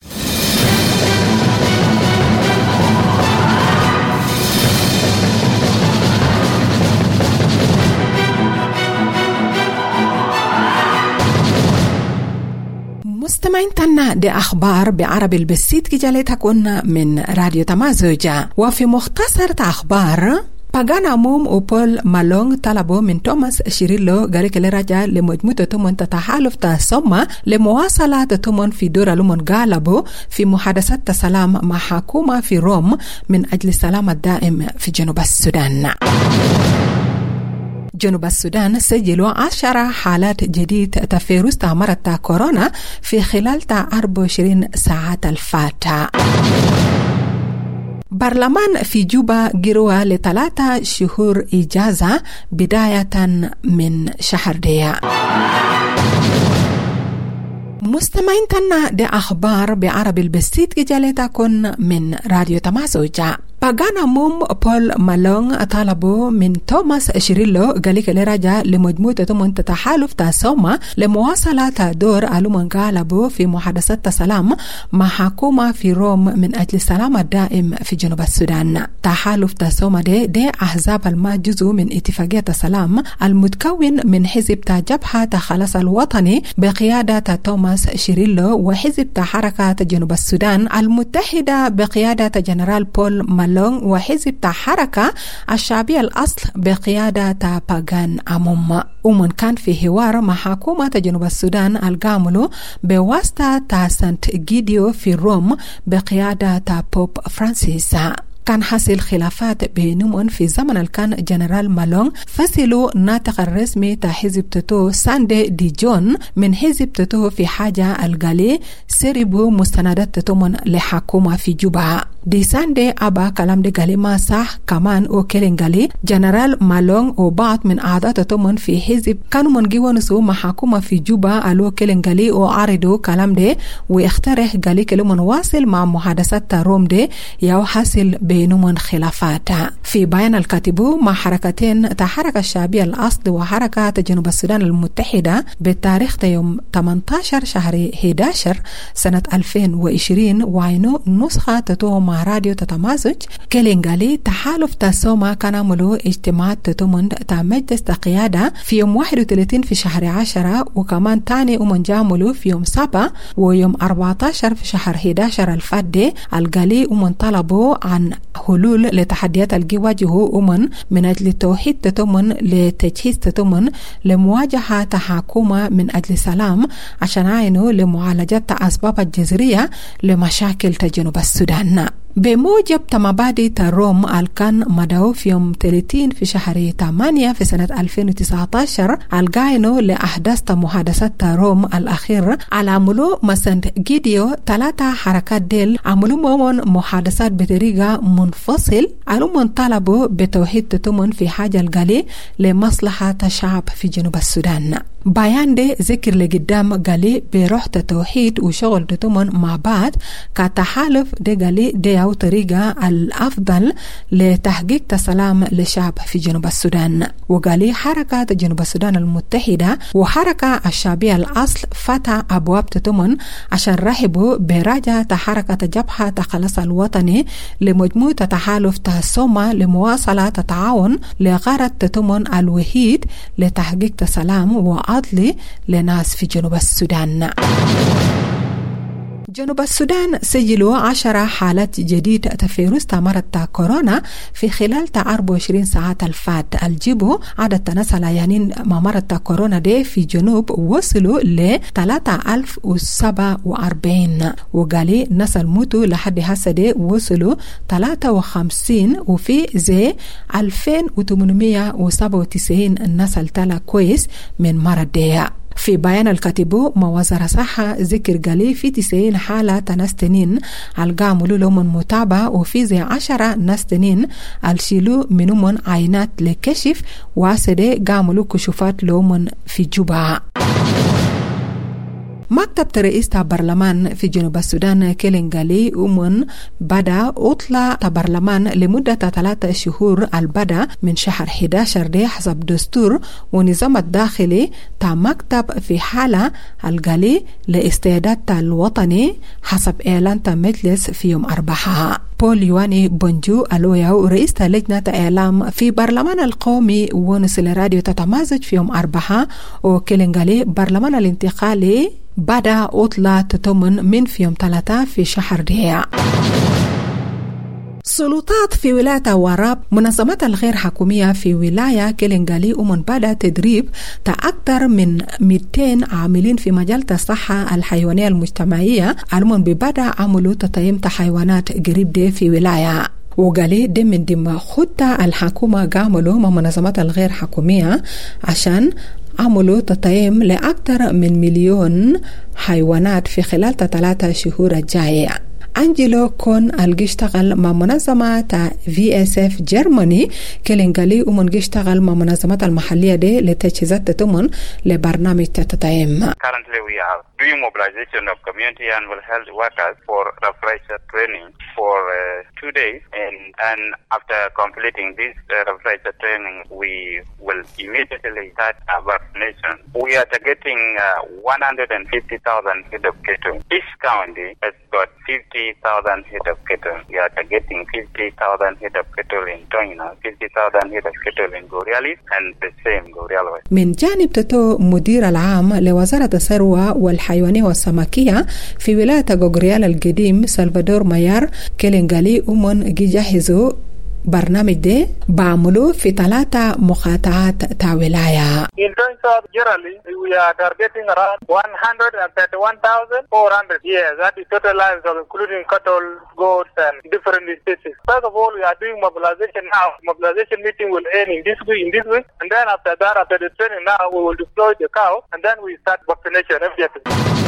Speaker 15: مستمعين تنا دي أخبار بعربي البسيط كي جالتها كنا من راديو تمازوجة. وفي مختصر أخبار باغانا موم وبول مالونغ طلبوا من توماس شيريلو غاريك لرجع لمجموعة تمون تتحالف تسمى لمواصلة تمون في دور لمن غالبو في محادثات السلام مع حكومة في روم من أجل السلام الدائم في جنوب السودان. جنوب السودان سجلوا عشر حالات جديدة تفيروس مرض كورونا في خلال أربع وعشرين ساعة الفاتة. برلمان في جوبا جروا لثلاثة شهور إجازة بداية من شهر ديا. مستمعين تنا دي أخبار بعربي البسيط جالتكن من راديو تمازوجة. باغانا موم بول مالونغ طالبوا من توماس شيريلو غاليك لرجع لمجموعة تمون تتحالف تسمى لمواصلة دور ألومن غالبو في محادثات السلام مع حكومة في روم من أجل السلام الدائم في جنوب السودان. تحالف تسمى دي, دي أحزاب الما جزء من اتفاقية السلام المتكون من حزب جبهة الخلاص الوطني بقيادة توماس شيريلو وحزب حركة جنوب السودان المتحدة بقيادة جنرال بول مالونغ وحزب حركة الشعبية الأصل بقيادة باغان أموم. ومن كان في حوار مع حكومة جنوب السودان القاملو بواسطة سانت جيديو في روم بقيادة بوب فرانسيس. كان حاصل خلافات بينهم في زمن الكان جنرال مالونغ فصلوا ناطق الرسمي تا حزب تتو ساندي دي جون من حزب تتو في حاجة الغالي سربوا مستندات تتومن لحكومة في جوبا. دي ساندي أبا كلام دي غالي ما صح كمان او كيلين غالي جنرال مالونغ وبعض من أعضاء تتومن في حزب كانوا منجيوان سو مع حكومة في جوبا ألو كيلين غالي وعارضوا كلام دي ويخترح غالي كلمن واصل مع محادثات روم دي يو حاصل بينهم خلافات. في بيان الكاتبو مع حركتين تحرك الشعبية الأصل وحركة جنوب السودان المتحدة بالتاريخ يوم ثمانية عشر شهر أحد عشر سنة ألفين وعشرين وعينو نسخة تتو مع راديو تتمازج كيلينغالي تحالف تسوما كان عملوا اجتماعات تتومن تا مجلس قيادة في يوم واحد وثلاثين في شهر عشرة وكمان تاني ومن جاملوا في يوم سبعة ويوم أربعة عشر في شهر أحد عشر الفادي الغالي ومن طلبوا عن حلول لتحديات الجواجه أمن من أجل توحيد تتمن لتجهيز تتمن لمواجهة حكومة من أجل سلام عشان عينه لمعالجة أسباب الجذرية لمشاكل جنوب السودان. بموجب مبادئ روم الكان مدعو في يوم ثلاثين في شهر ثمانية في سنة ألفين وتسعة عشر القاينو لأحداث محادثات روم الأخير على عملو مسند جيديو ثلاثة حركات ديل عملو مومن محادثات بطريقة منفصل علومن طلبوا بتوحيد تتمن في حاجة الغالي لمصلحة الشعب في جنوب السودان. بيان دي ذكر لقدام غالي بروح توحيد وشغل تتمن مع بعض كتحالف دي غالي دي أو طريقة الأفضل لتحقيق السلام للشعب في جنوب السودان. وقالي حركة جنوب السودان المتحدة وحركة الشعبية الأصل فتح أبواب تتمن عشان رحبوا براجة حركة جبهة الخلاص الوطني لمجموعة تحالف تسمى لمواصلة التعاون لغرض تتمن الوحيد لتحقيق السلام وعدل لناس في جنوب السودان. جنوب السودان سجلوا عشر حالات جديدة تفيروس مرض كورونا في خلال أربع وعشرين ساعة الفات. الجيبو عدد الناس العيانين مع مرض كورونا دي في جنوب وصلوا ل ثلاثة آلاف وسبعة وأربعين وقالي ناس الموتوا لحد هسه دي وصلوا ثلاثة وخمسين وفي زي ألفين وثمانمائة وسبعة وتسعين الناس التلا كويس من مرض دي. في بيان الكاتبو موازرة صحة ذكر قالي في تسعين حالة ناس تنين القاملوا لهم متابعة وفي زي عشرة ناس تنين الشيلو منهم عينات لكشف واسده قاملوا كشوفات لهم في جوبا. مكتب رئيس البرلمان في جنوب السودان كيلينغالي أمون بدا أطلع البرلمان لمدة ثلاثة شهور البدا من شهر أحد عشر دي حسب دستور ونظام الداخلي تا مكتب في حالة الغالي لاستعداد الوطني حسب إعلان مجلس في يوم أربعة. بول يواني بونجو ألوياو رئيس لجنة إعلام في برلمان القومي ونسل راديو تتمازج في يوم أربعة وكيلينغالي برلمان الانتقالي بدا أطلع تتمن من في يوم ثلاثة في شهر ديع. سلطات في ولاية وراب منظمات الغير حكومية في ولاية كيلينغالي أمون بدا تدريب تا أكثر من مئتين عاملين في مجال الصحة الحيوانية المجتمعية المون ببدا عملوا تطعيم حيوانات قريب دي في ولاية وقالي دي من دم خطة الحكومة قاملوا مع منظمات الغير حكومية عشان عملوا تطعيم لأكثر من مليون حيوانات في خلال ثلاثة شهور الجاية. أنجلو كون الجيشتغل مع منظمة في اس اف جرماني كيلينغالي ومن جيشتغل مع منظمات المحلية دي لتجهيزات تتمن لبرنامج التطعيم.
Speaker 16: Currently we are doing mobilization of community animal health workers for refresher training for uh, two days and, and after completing this uh, refresher training we will immediately start our vaccination. We are targeting uh, one hundred fifty thousand head of cattle. Each county has got fifty thousand head of cattle. We are targeting fifty thousand head of cattle in Toina, fifty thousand head of cattle in Gorialis and the same Gorialis.
Speaker 15: من جانب تتو مدير العام لوزارة الثروة والحيوانية والسمكية في ولاية غوريال القديم سلفادور مايار كيلينغالي أمون جهزوا برنامج ده بعملوا في ثلاثة مقاطعات تا ولاية.
Speaker 17: In terms of generally, we are targeting around one hundred thirty-one thousand four hundred. Yes, that is total livestock, including cattle, goats, and different species. First of all, we are doing mobilization now. Mobilization meeting will end in this week, in this week, and then after that, after the training now, we will deploy the cow, and then we start vaccination immediately.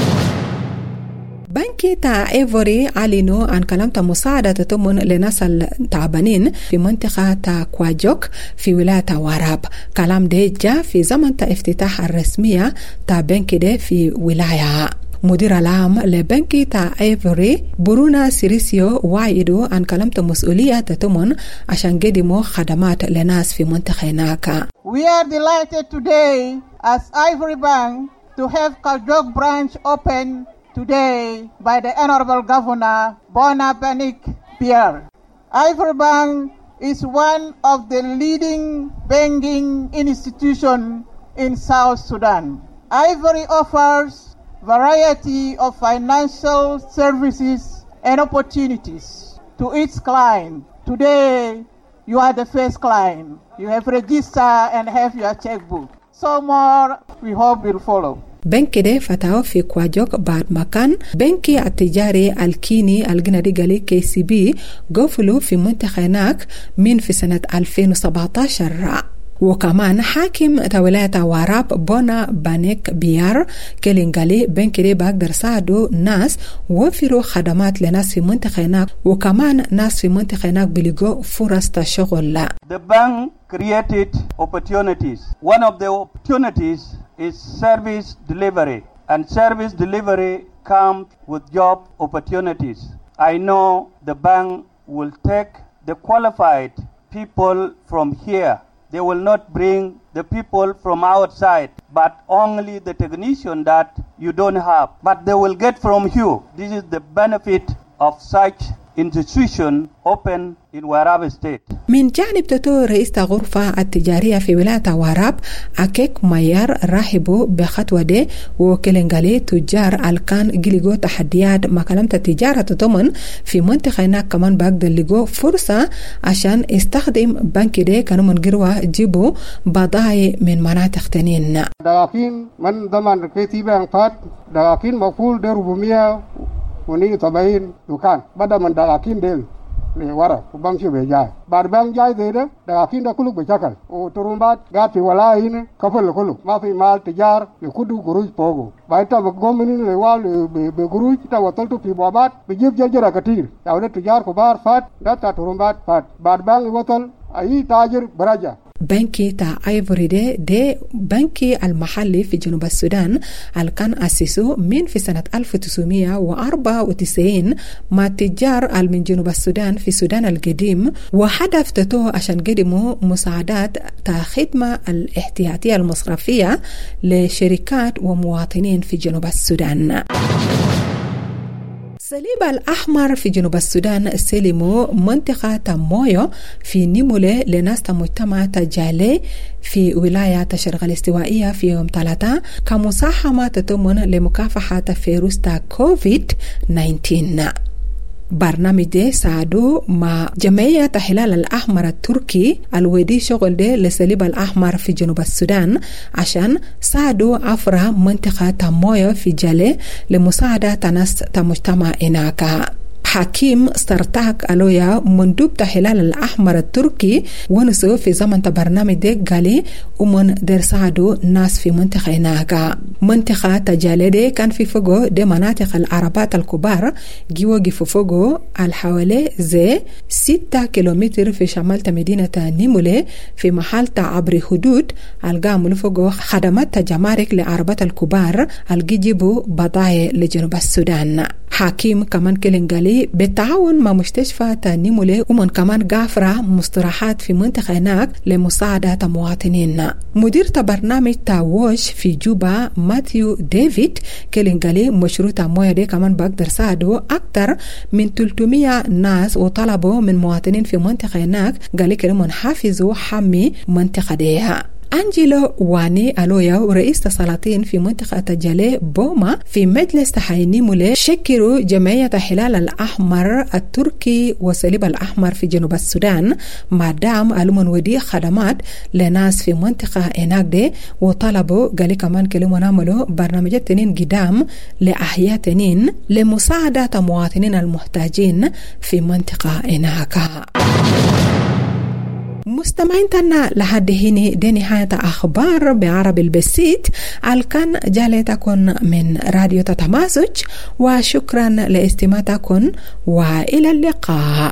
Speaker 15: بنكي تا ايفوري علنوا عن كلام تا مساعدة تتمن لناس التعبانين في منطقة تا كواجوك في ولاية واراب. كلام ده جاء في زمن تا افتتاح الرسمية تا بنكي ده في ولاية. مدير العام لبنكي تا ايفوري برونا سيريسيو وعيدوا عن كلام تا مسؤولية تتمن عشان قدموا خدمات لناس في منطقة هناك.
Speaker 18: We are delighted today as Ivory Bank to have Kwajok branch open today by the Honorable Governor Bona Banik Pierre. Ivory Bank is one of the leading banking institutions in South Sudan. Ivory offers variety of financial services and opportunities to its clients. Today, you are the first client. You have registered and have your checkbook. So more, we hope will follow.
Speaker 15: بنكي ده فتاو في كواجوك بعد ما كان بنكي التجاري الكيني الجنري قالي كي سي بي قفلوا في منطقة هناك من في سنة ألفين وسبعة عشر. وكمان حاكم ولاية واراب بونا بانيك بيار كيلينغالي بنكي ده بقدر ساعدوا ناس وفروا خدمات لناس في منطقة هناك وكمان ناس في منطقة هناك بلقوا فرص تشغل.
Speaker 19: The bank created opportunities. One of the opportunities is service delivery, and service delivery comes with job opportunities. I know the bank will take the qualified people from here. They will not bring the people from outside, but only the technician that you don't have, but they will get from you. This is the benefit of such institution open in Warab state.
Speaker 15: من جانب تتو رئيس غرفة التجارية في ولاية واراب أكيك مايار راهبو بخطوة دي وكيلينغالي تجار الكان جلقوا تحديات ما كلمت التجارة تضمن في منطقة هناك كمان بقدر لقوا فرصة عشان يستخدم بنك دي كانوا من جروة جيبوا بضايع من مناطق تانيين.
Speaker 20: دراكين من ضمن كيتي بانقات دراكين مقفول دي ربومية وني طبعين دكان بدا من دراكين ديل لورا وبنشي بيجاي بعد بان جاي ده دراكين ده كله بيشكل وترومبات قاعد في ولاين كفل كله ما في مال تجار يكودوا قروش بوغو بعد تا بقومني لوال بقروش تا وصلتوا في بوابات بيجيب جرجرة كتير تاوده تجار كبار فات ده تا ترومبات فات بعد بان وصل أي تاجر برجع
Speaker 15: بنكي تا ايفوري دي دي بنكي المحلي في جنوب السودان اللي كان أسسه من في سنة ألف وتسعمية وأربعة وتسعين مع تجار من جنوب السودان في السودان القديم، وهدف تتو عشان قدموا مساعدات تا خدمة الاحتياطية المصرفية لشركات ومواطنين في جنوب السودان. الصليب الأحمر في جنوب السودان سلموا منطقة مويو في نيمولي لناس مجتمع تجالي في ولاية الشرق الاستوائية في يوم ثلاثة كمساهمة تتمن لمكافحة فيروس كوفيد تسعة عشر. برنامج ده ساعدوا مع جمعية الهلال الأحمر التركي الودي شغل ده للصليب الأحمر في جنوب السودان عشان ساعدوا عفرة منطقة مويو في جالي لمساعدة ناس مجتمع هناك. حكيم سرتاك ألويا مندوب الهلال الأحمر التركي ونسو في زمن برنامج ده قالي ومن در ساعدوا ناس في منطقة هناك. منطقة تجالي ده كان في فوقه ده مناطق العربات الكبار جيوغي في فوقه الحوالي زي ستة كيلومتر في شمال مدينة نيمولي في محل عبر حدود القامل فوقه خدمات جمارك لعربات الكبار الجيبوا بضايع لجنوب السودان. حكيم كمان كلنجالي بالتعاون مع مستشفى نيمولي ومن كمان قافرة مستراحات في منطقة هناك لمساعدة مواطنين. مدير برنامج تاوش في جوبا ماثيو ديفيد كلنجالي مشروع موية دي كمان بقدر ساعدوا أكتر من ثلاثمية ناس وطلبوا من مواطنين في منطقة هناك قالي كلمون حافظوا حمي منطقة ديها. أنجيلو واني ألويا ورئيس السلاطين في منطقة تجالي بوما في مجلس تحيي نيمولي شكروا جمعية الهلال الأحمر التركي والصليب الأحمر في جنوب السودان ما دام ألمون ودي خدمات لناس في منطقة هناك دي، وطلبوا قالي كمان كلمون عملوا برنامجات تنين قدام لأحياء تنين لمساعدة مواطنين المحتاجين في منطقة هناك. مستمعين تنا لحد هنا دي نهاية أخبار بعربي البسيط الكان جالتكم من راديو تتماسج، وشكرا لاستماعتكم وإلى اللقاء.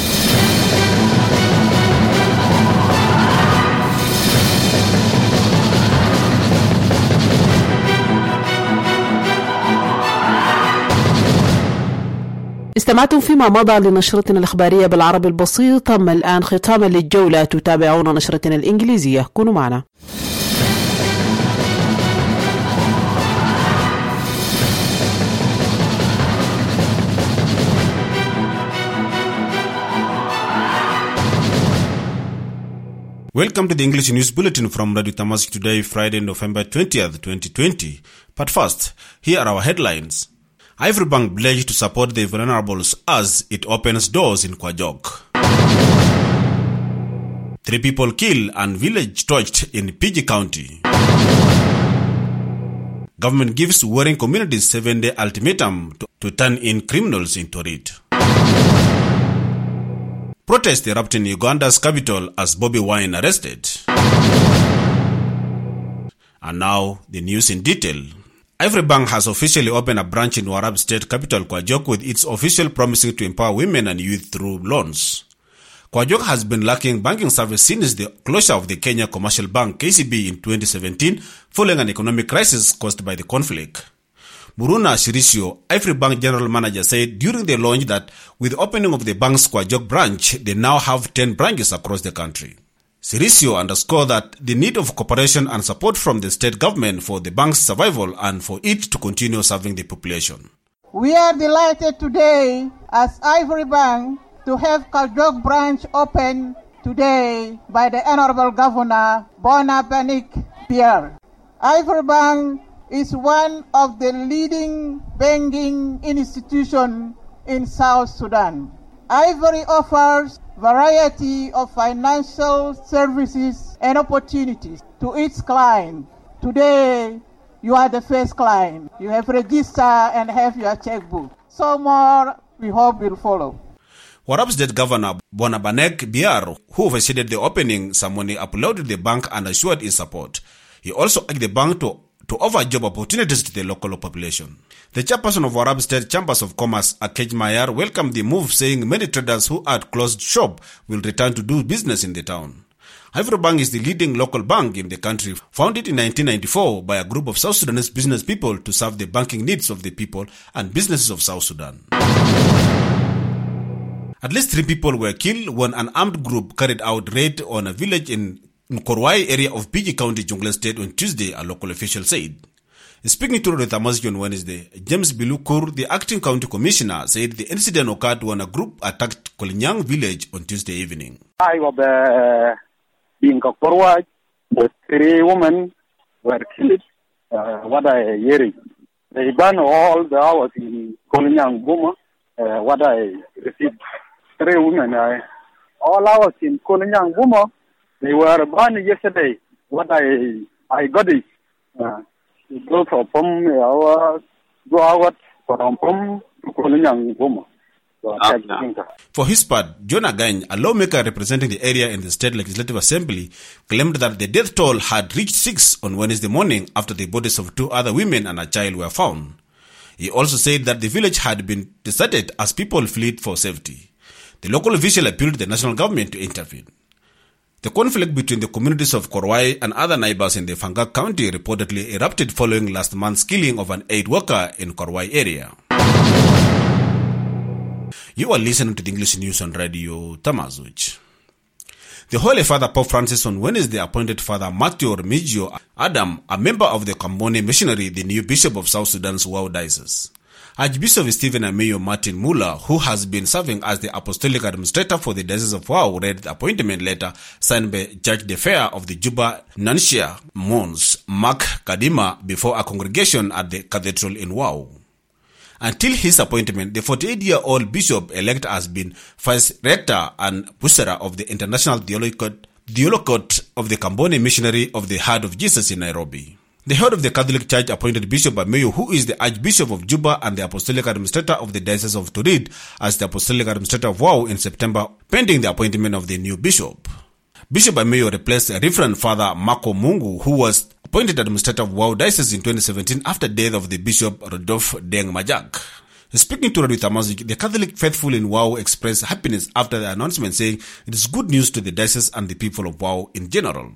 Speaker 1: استمعتم فيما مضى لنشرتنا الإخبارية بالعربي البسيط. أما الآن ختاما للجولة تتابعون نشرتنا الإنجليزية. كونوا معنا.
Speaker 13: Welcome to the English News Bulletin from Radio Tamask today, Friday, November twentieth, twenty twenty. But first, here are our headlines. Ivory Bank pledged to support the vulnerables as it opens doors in Kwajok. Three people killed and village torched in P G County. Government gives warring communities seven-day ultimatum to, to turn in criminals into it. Protests erupt in Uganda's capital as Bobi Wine arrested. And now, the news in detail. Ivory Bank has officially opened a branch in Warab State capital Kwajok with its official promising to empower women and youth through loans. Kwajok has been lacking banking service since the closure of the Kenya Commercial Bank K C B in twenty seventeen following an economic crisis caused by the conflict. Muruna Shirisio, Ivory Bank General Manager, said during the launch that with the opening of the bank's Kwajok branch, they now have ten branches across the country. Sirisio underscored that the need of cooperation and support from the state government for the bank's survival and for it to continue serving the population.
Speaker 18: We are delighted today as Ivory Bank to have Kwajok branch open today by the Honorable Governor Bona Panic Pierre. Ivory Bank is one of the leading banking institutions in South Sudan. Ivory offers variety of financial services and opportunities to its client. Today, you are the first client. You have registered and have your checkbook. So more, we hope will follow.
Speaker 13: Warab State Governor Bonabanek Biar, who officiated the opening ceremony, applauded the bank and assured his support. He also urged the bank to, to offer job opportunities to the local population. The chairperson of Warab State Chambers of Commerce, Akej Mayar, welcomed the move, saying many traders who had closed shop will return to do business in the town. Afrobank is the leading local bank in the country, founded in nineteen ninety-four by a group of South Sudanese business people to serve the banking needs of the people and businesses of South Sudan. At least three people were killed when an armed group carried out raid on a village in Korwai area of P G County, Jonglei State on Tuesday, a local official said. Speaking to Radio Tamazigi on Wednesday, James Bilukur, the acting county commissioner, said the incident occurred when a group attacked Kolinyang village on Tuesday evening.
Speaker 21: I was uh, in Korwai. The three women were killed. Uh, what I hearing, they burned all the hours in Kolinyang Buma. Uh, what I received, three women, uh, all hours in Kolinyang Buma. They were burned yesterday. What I I got it. Uh, go from our go out from from Kolinyang Buma.
Speaker 13: For his part, John Agany, a lawmaker representing the area in the State Legislative Assembly, claimed that the death toll had reached six on Wednesday morning after the bodies of two other women and a child were found. He also said that the village had been deserted as people fled for safety. The local official appealed to the national government to intervene. The conflict between the communities of Korwai and other neighbors in the Fangak County reportedly erupted following last month's killing of an aid worker in Korwai area. You are listening to the English News on Radio Tamazigi. The Holy Father Pope Francis on Wednesday appointed Father Matthew Remigio Adam, a member of the Kamboni Missionary, the new Bishop of South Sudan's Wau Diocese. Archbishop Stephen Ameyo Martin Muller, who has been serving as the Apostolic Administrator for the Diocese of Wau, read the appointment letter signed by Judge d'Affaires of the Juba Nuncio Mons, Mark Kadima, before a congregation at the Cathedral in Wau. Until his appointment, the forty-eight-year-old bishop-elect has been vice rector and pusera of the International Theologate of the Kamboni Missionary of the Heart of Jesus in Nairobi. The head of the Catholic Church appointed Bishop Ameyo, who is the Archbishop of Juba and the Apostolic Administrator of the Diocese of Turid, as the Apostolic Administrator of Wau in September, pending the appointment of the new bishop. Bishop Ameyo replaced Reverend Father Marco Mungu, who was appointed Administrator of Wau Diocese in twenty seventeen after death of the Bishop Rodolphe Deng Majak. Speaking to Radio Tamazigi, the Catholic faithful in Wau expressed happiness after the announcement, saying it is good news to the diocese and the people of Wau in general.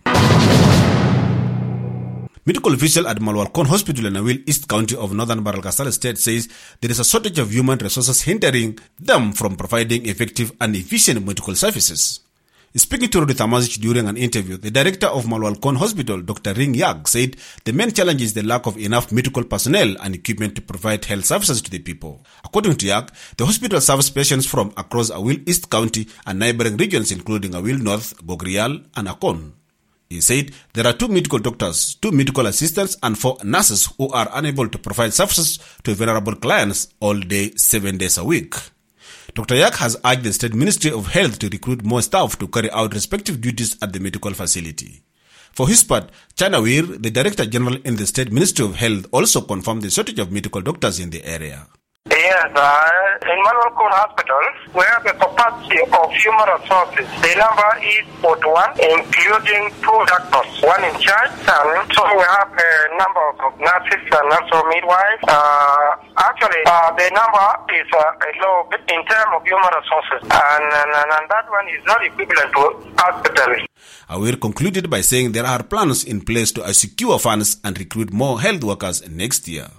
Speaker 13: Medical official at Malwalkon Hospital in Awil East County of Northern Baral-Ghazal State says there is a shortage of human resources hindering them from providing effective and efficient medical services. Speaking to Radio Tamazigi during an interview, the director of Malwalkon Hospital, Doctor Ring Yag, said the main challenge is the lack of enough medical personnel and equipment to provide health services to the people. According to Yag, the hospital serves patients from across Awil East County and neighboring regions including Awil North, Gogrial, and Akon. He said there are two medical doctors, two medical assistants, and four nurses who are unable to provide services to vulnerable clients all day, seven days a week. Doctor Yak has urged the State Ministry of Health to recruit more staff to carry out respective duties at the medical facility. For his part, Chana Weir, the Director General in the State Ministry of Health, also confirmed the shortage of medical doctors in the area.
Speaker 17: Yes, uh, in Malwalkon Hospital, we have a capacity of human resources. The number is forty-one, including two doctors, one in charge, and so we have a number of nurses and also midwives. Uh, actually, uh, the number is uh, a low bit in terms of human resources, and, and, and that one is not equivalent to hospitals.
Speaker 13: Awir concluded by saying there are plans in place to secure funds and recruit more health workers next year.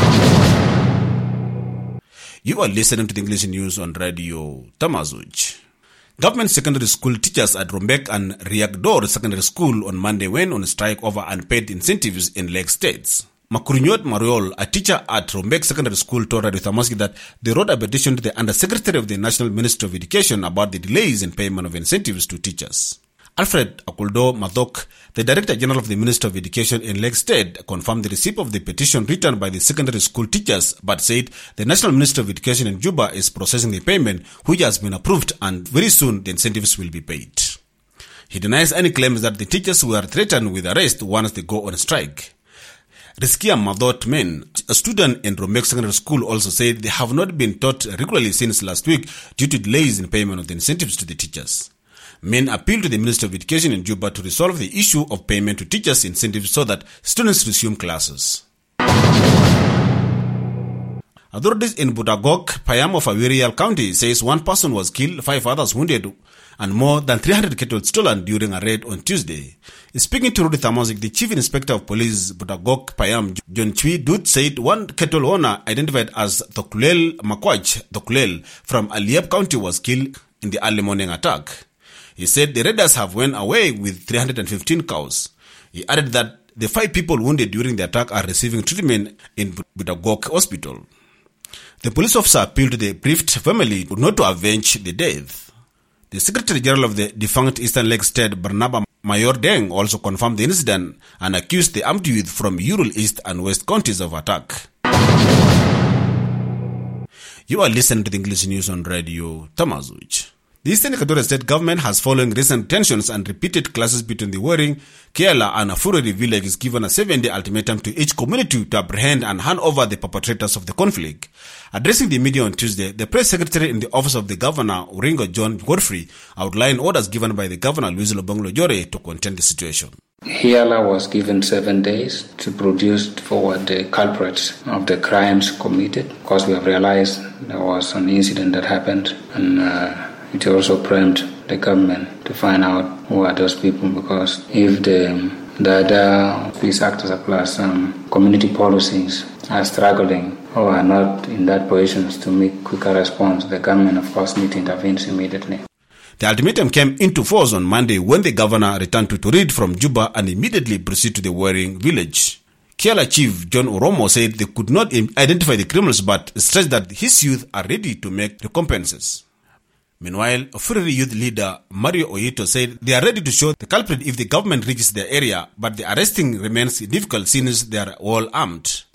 Speaker 13: You are listening to the English News on Radio Tamazigi. Government secondary school teachers at Rumbek and Riagdor Secondary School on Monday went on strike over unpaid incentives in Lake States. Makurinyot Mariol, a teacher at Rumbek Secondary School, told Radio Tamazigi that they wrote a petition to the Undersecretary of the National Ministry of Education about the delays in payment of incentives to teachers. Alfred Akuldo Madok, the Director General of the Ministry of Education in Lake State, confirmed the receipt of the petition written by the secondary school teachers, but said the National Ministry of Education in Juba is processing the payment, which has been approved, and very soon the incentives will be paid. He denies any claims that the teachers were threatened with arrest once they go on strike. Riskia Madot Men, a student in Rumbek Secondary School, also said they have not been taught regularly since last week due to delays in payment of the incentives to the teachers. Men appealed to the Minister of Education in Juba to resolve the issue of payment to teachers' incentives so that students resume classes. Authorities in Budagok, Payam of Awirial County, says one person was killed, five others wounded and more than three hundred cattle stolen during a raid on Tuesday. Speaking to Rudy Thamosik, the Chief Inspector of Police Butagok Payam John Chui Dut said one cattle owner identified as Thokulel Makwach Thokulel from Aliab County was killed in the early morning attack. He said the raiders have went away with three hundred fifteen cows. He added that the five people wounded during the attack are receiving treatment in Butagok Hospital. The police officer appealed to the bereaved family not to avenge the death. The Secretary General of the defunct Eastern Lake State, Barnaba Mayor Deng, also confirmed the incident and accused the armed youth from Ural East and West counties of attack. You are listening to the English News on Radio Tamazuch. The Eastern Equatorial State government has, following recent tensions and repeated clashes between the warring Kiala and Afureri villages, given a seven-day ultimatum to each community to apprehend and hand over the perpetrators of the conflict. Addressing the media on Tuesday, the press secretary in the office of the governor, Uringo John Godfrey, outlined orders given by the governor, Luis Lobonglo Jore, to contain the situation.
Speaker 2: Hiala was given seven days to produce forward the culprits of the crimes committed, because we have realized there was an incident that happened, and uh, it also primed the government to find out who are those people, because if the, the other peace actors plus um, community policies are struggling or are not in that positions to make quicker response, the government of course need to intervene immediately.
Speaker 13: The ultimatum came into force on Monday when the governor returned to Turid from Juba and immediately proceeded to the warring village. Kiala Chief John Oromo said they could not identify the criminals but stressed that his youth are ready to make recompenses. Meanwhile, Afureri youth leader Mario Oyito said they are ready to show the culprit if the government reaches their area, but the arresting remains difficult since they are all armed.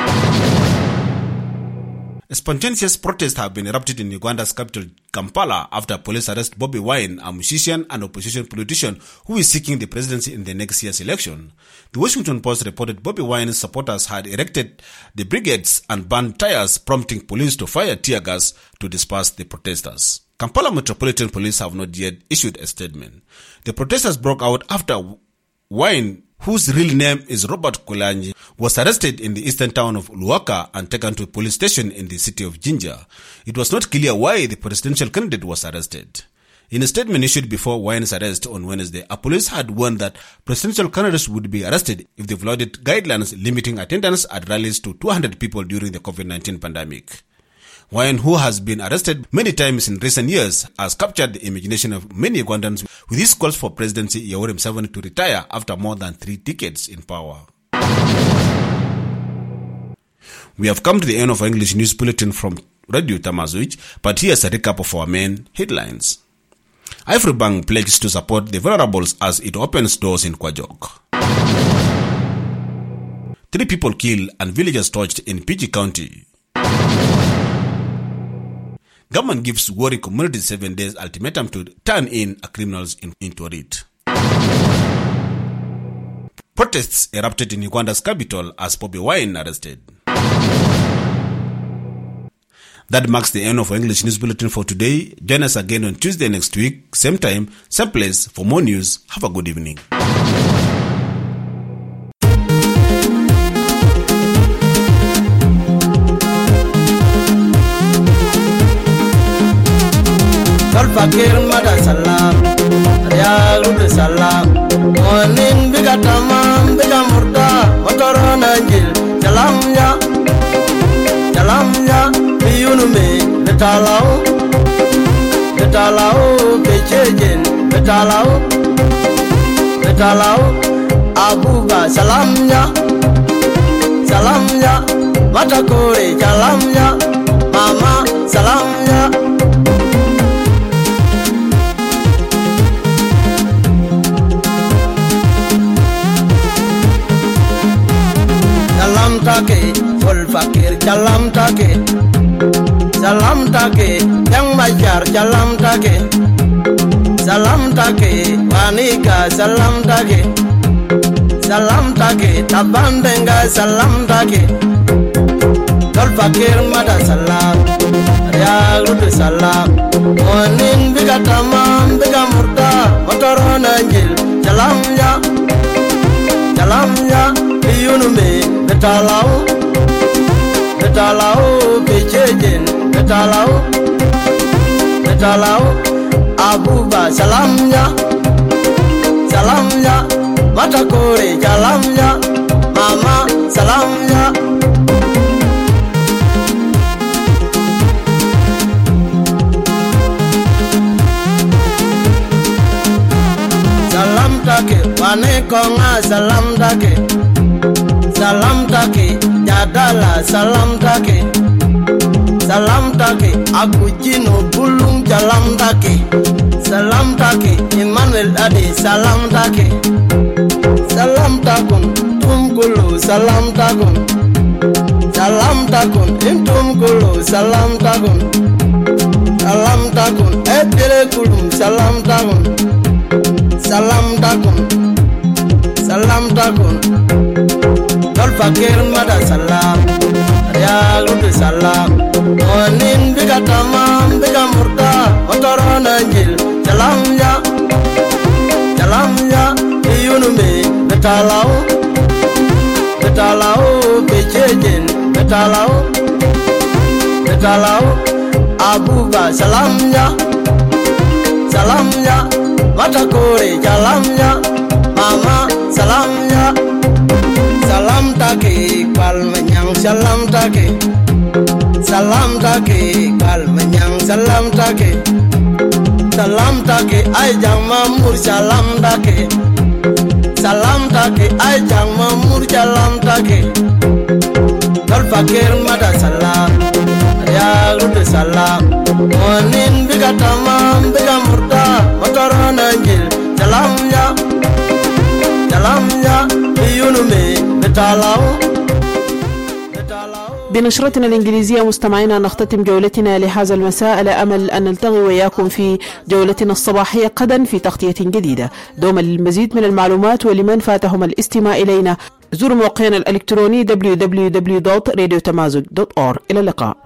Speaker 13: A spontaneous protests have been erupted in Uganda's capital, Kampala, after police arrest Bobby Wine, a musician and opposition politician who is seeking the presidency in the next year's election. The Washington Post reported Bobby Wine's supporters had erected the brigades and burned tires, prompting police to fire tear gas to disperse the protesters. Kampala Metropolitan Police have not yet issued a statement. The protesters broke out after Wine, whose real name is Robert Kulanyi, was arrested in the eastern town of Luaka and taken to a police station in the city of Jinja. It was not clear why the presidential candidate was arrested. In a statement issued before Wine's arrest on Wednesday, a police had warned that presidential candidates would be arrested if they violated guidelines limiting attendance at rallies to two hundred people during the COVID nineteen pandemic. Wine, who has been arrested many times in recent years, has captured the imagination of many Ugandans with his calls for Presidency Yoweri Museveni to retire after more than three decades in power. We have come to the end of our English News Bulletin from Radio Tamazuch, but here's a recap of our main headlines. Ivory Bank pledges to support the vulnerables as it opens doors in Kwajok. Three people killed and villagers torched in P G County. Government gives warring communities seven days ultimatum to turn in criminals in, into it. Protests erupted in Uganda's capital as Bobby Wine arrested. That marks the end of our English News Bulletin for today. Join us again on Tuesday next week, same time, same place, for more news. Have a good evening.
Speaker 22: Fakir mada salam, ya rude salam. Monin biga tamam, biga murda, motoron anjil. Salam ya, salam ya. Biyunu me, betalau, betalau, bechejen, betalau, betalau. Abuba salam ya, salam ya. Matakore salam ya, mama salam ya. Salam take, full fakir, salam take, salam take, yang majar, salam take, salam take, wanika, salam take, salam take, tabandenga, salam take, full fakir mada salam, ya rude salam, monin biga tamam, biga murda, motoron anjil, salam ya, salam ya. Biyunu me, betalau, betalau, bechejen, betalau, betalau. Abuba salam ya, salam ya, Matakore salam ya, mama salam ya. Salam take, wane konga salam take, salam take, jadala salam take, salam take, akujino bulung salam take, salam take, Emmanuel Adi salam take, salam takun, tumkulu salam takun, salam takun, intumkulu salam takun, salam takun, epire kulum salam takun. Salam takun, salam takun. Dol fakir mada salam, ya lude salam. Onin biga tamam, biga murda, motoron anjil. Salam ya, salam ya. Iyunume betalau, betalau bejejen, betalau, betalau. Abuba salam ya, salam ya. Matakore salam ya, mama salam ya. Salam take kal menyang salam take, salam take kal menyang salam take, salam take ay jang mamur salam take, salam take ay jang mamur salam take. Dol fakir mada salam, ya lude salam. Onin biga tamam biga murda, motoron anjil. Salam ya, salam ya. Iyunume betalau.
Speaker 1: بنشرتنا الإنجليزية مستمعينا نختتم جولتنا لهذا المساء على أمل أن نلتقي وإياكم في جولتنا الصباحية غدا في تغطية جديدة. دوما للمزيد من المعلومات ولمن فاتهم الاستماع إلينا زوروا موقعنا الإلكتروني دبليو دبليو دبليو دوت راديو تمازج دوت أورg. إلى اللقاء.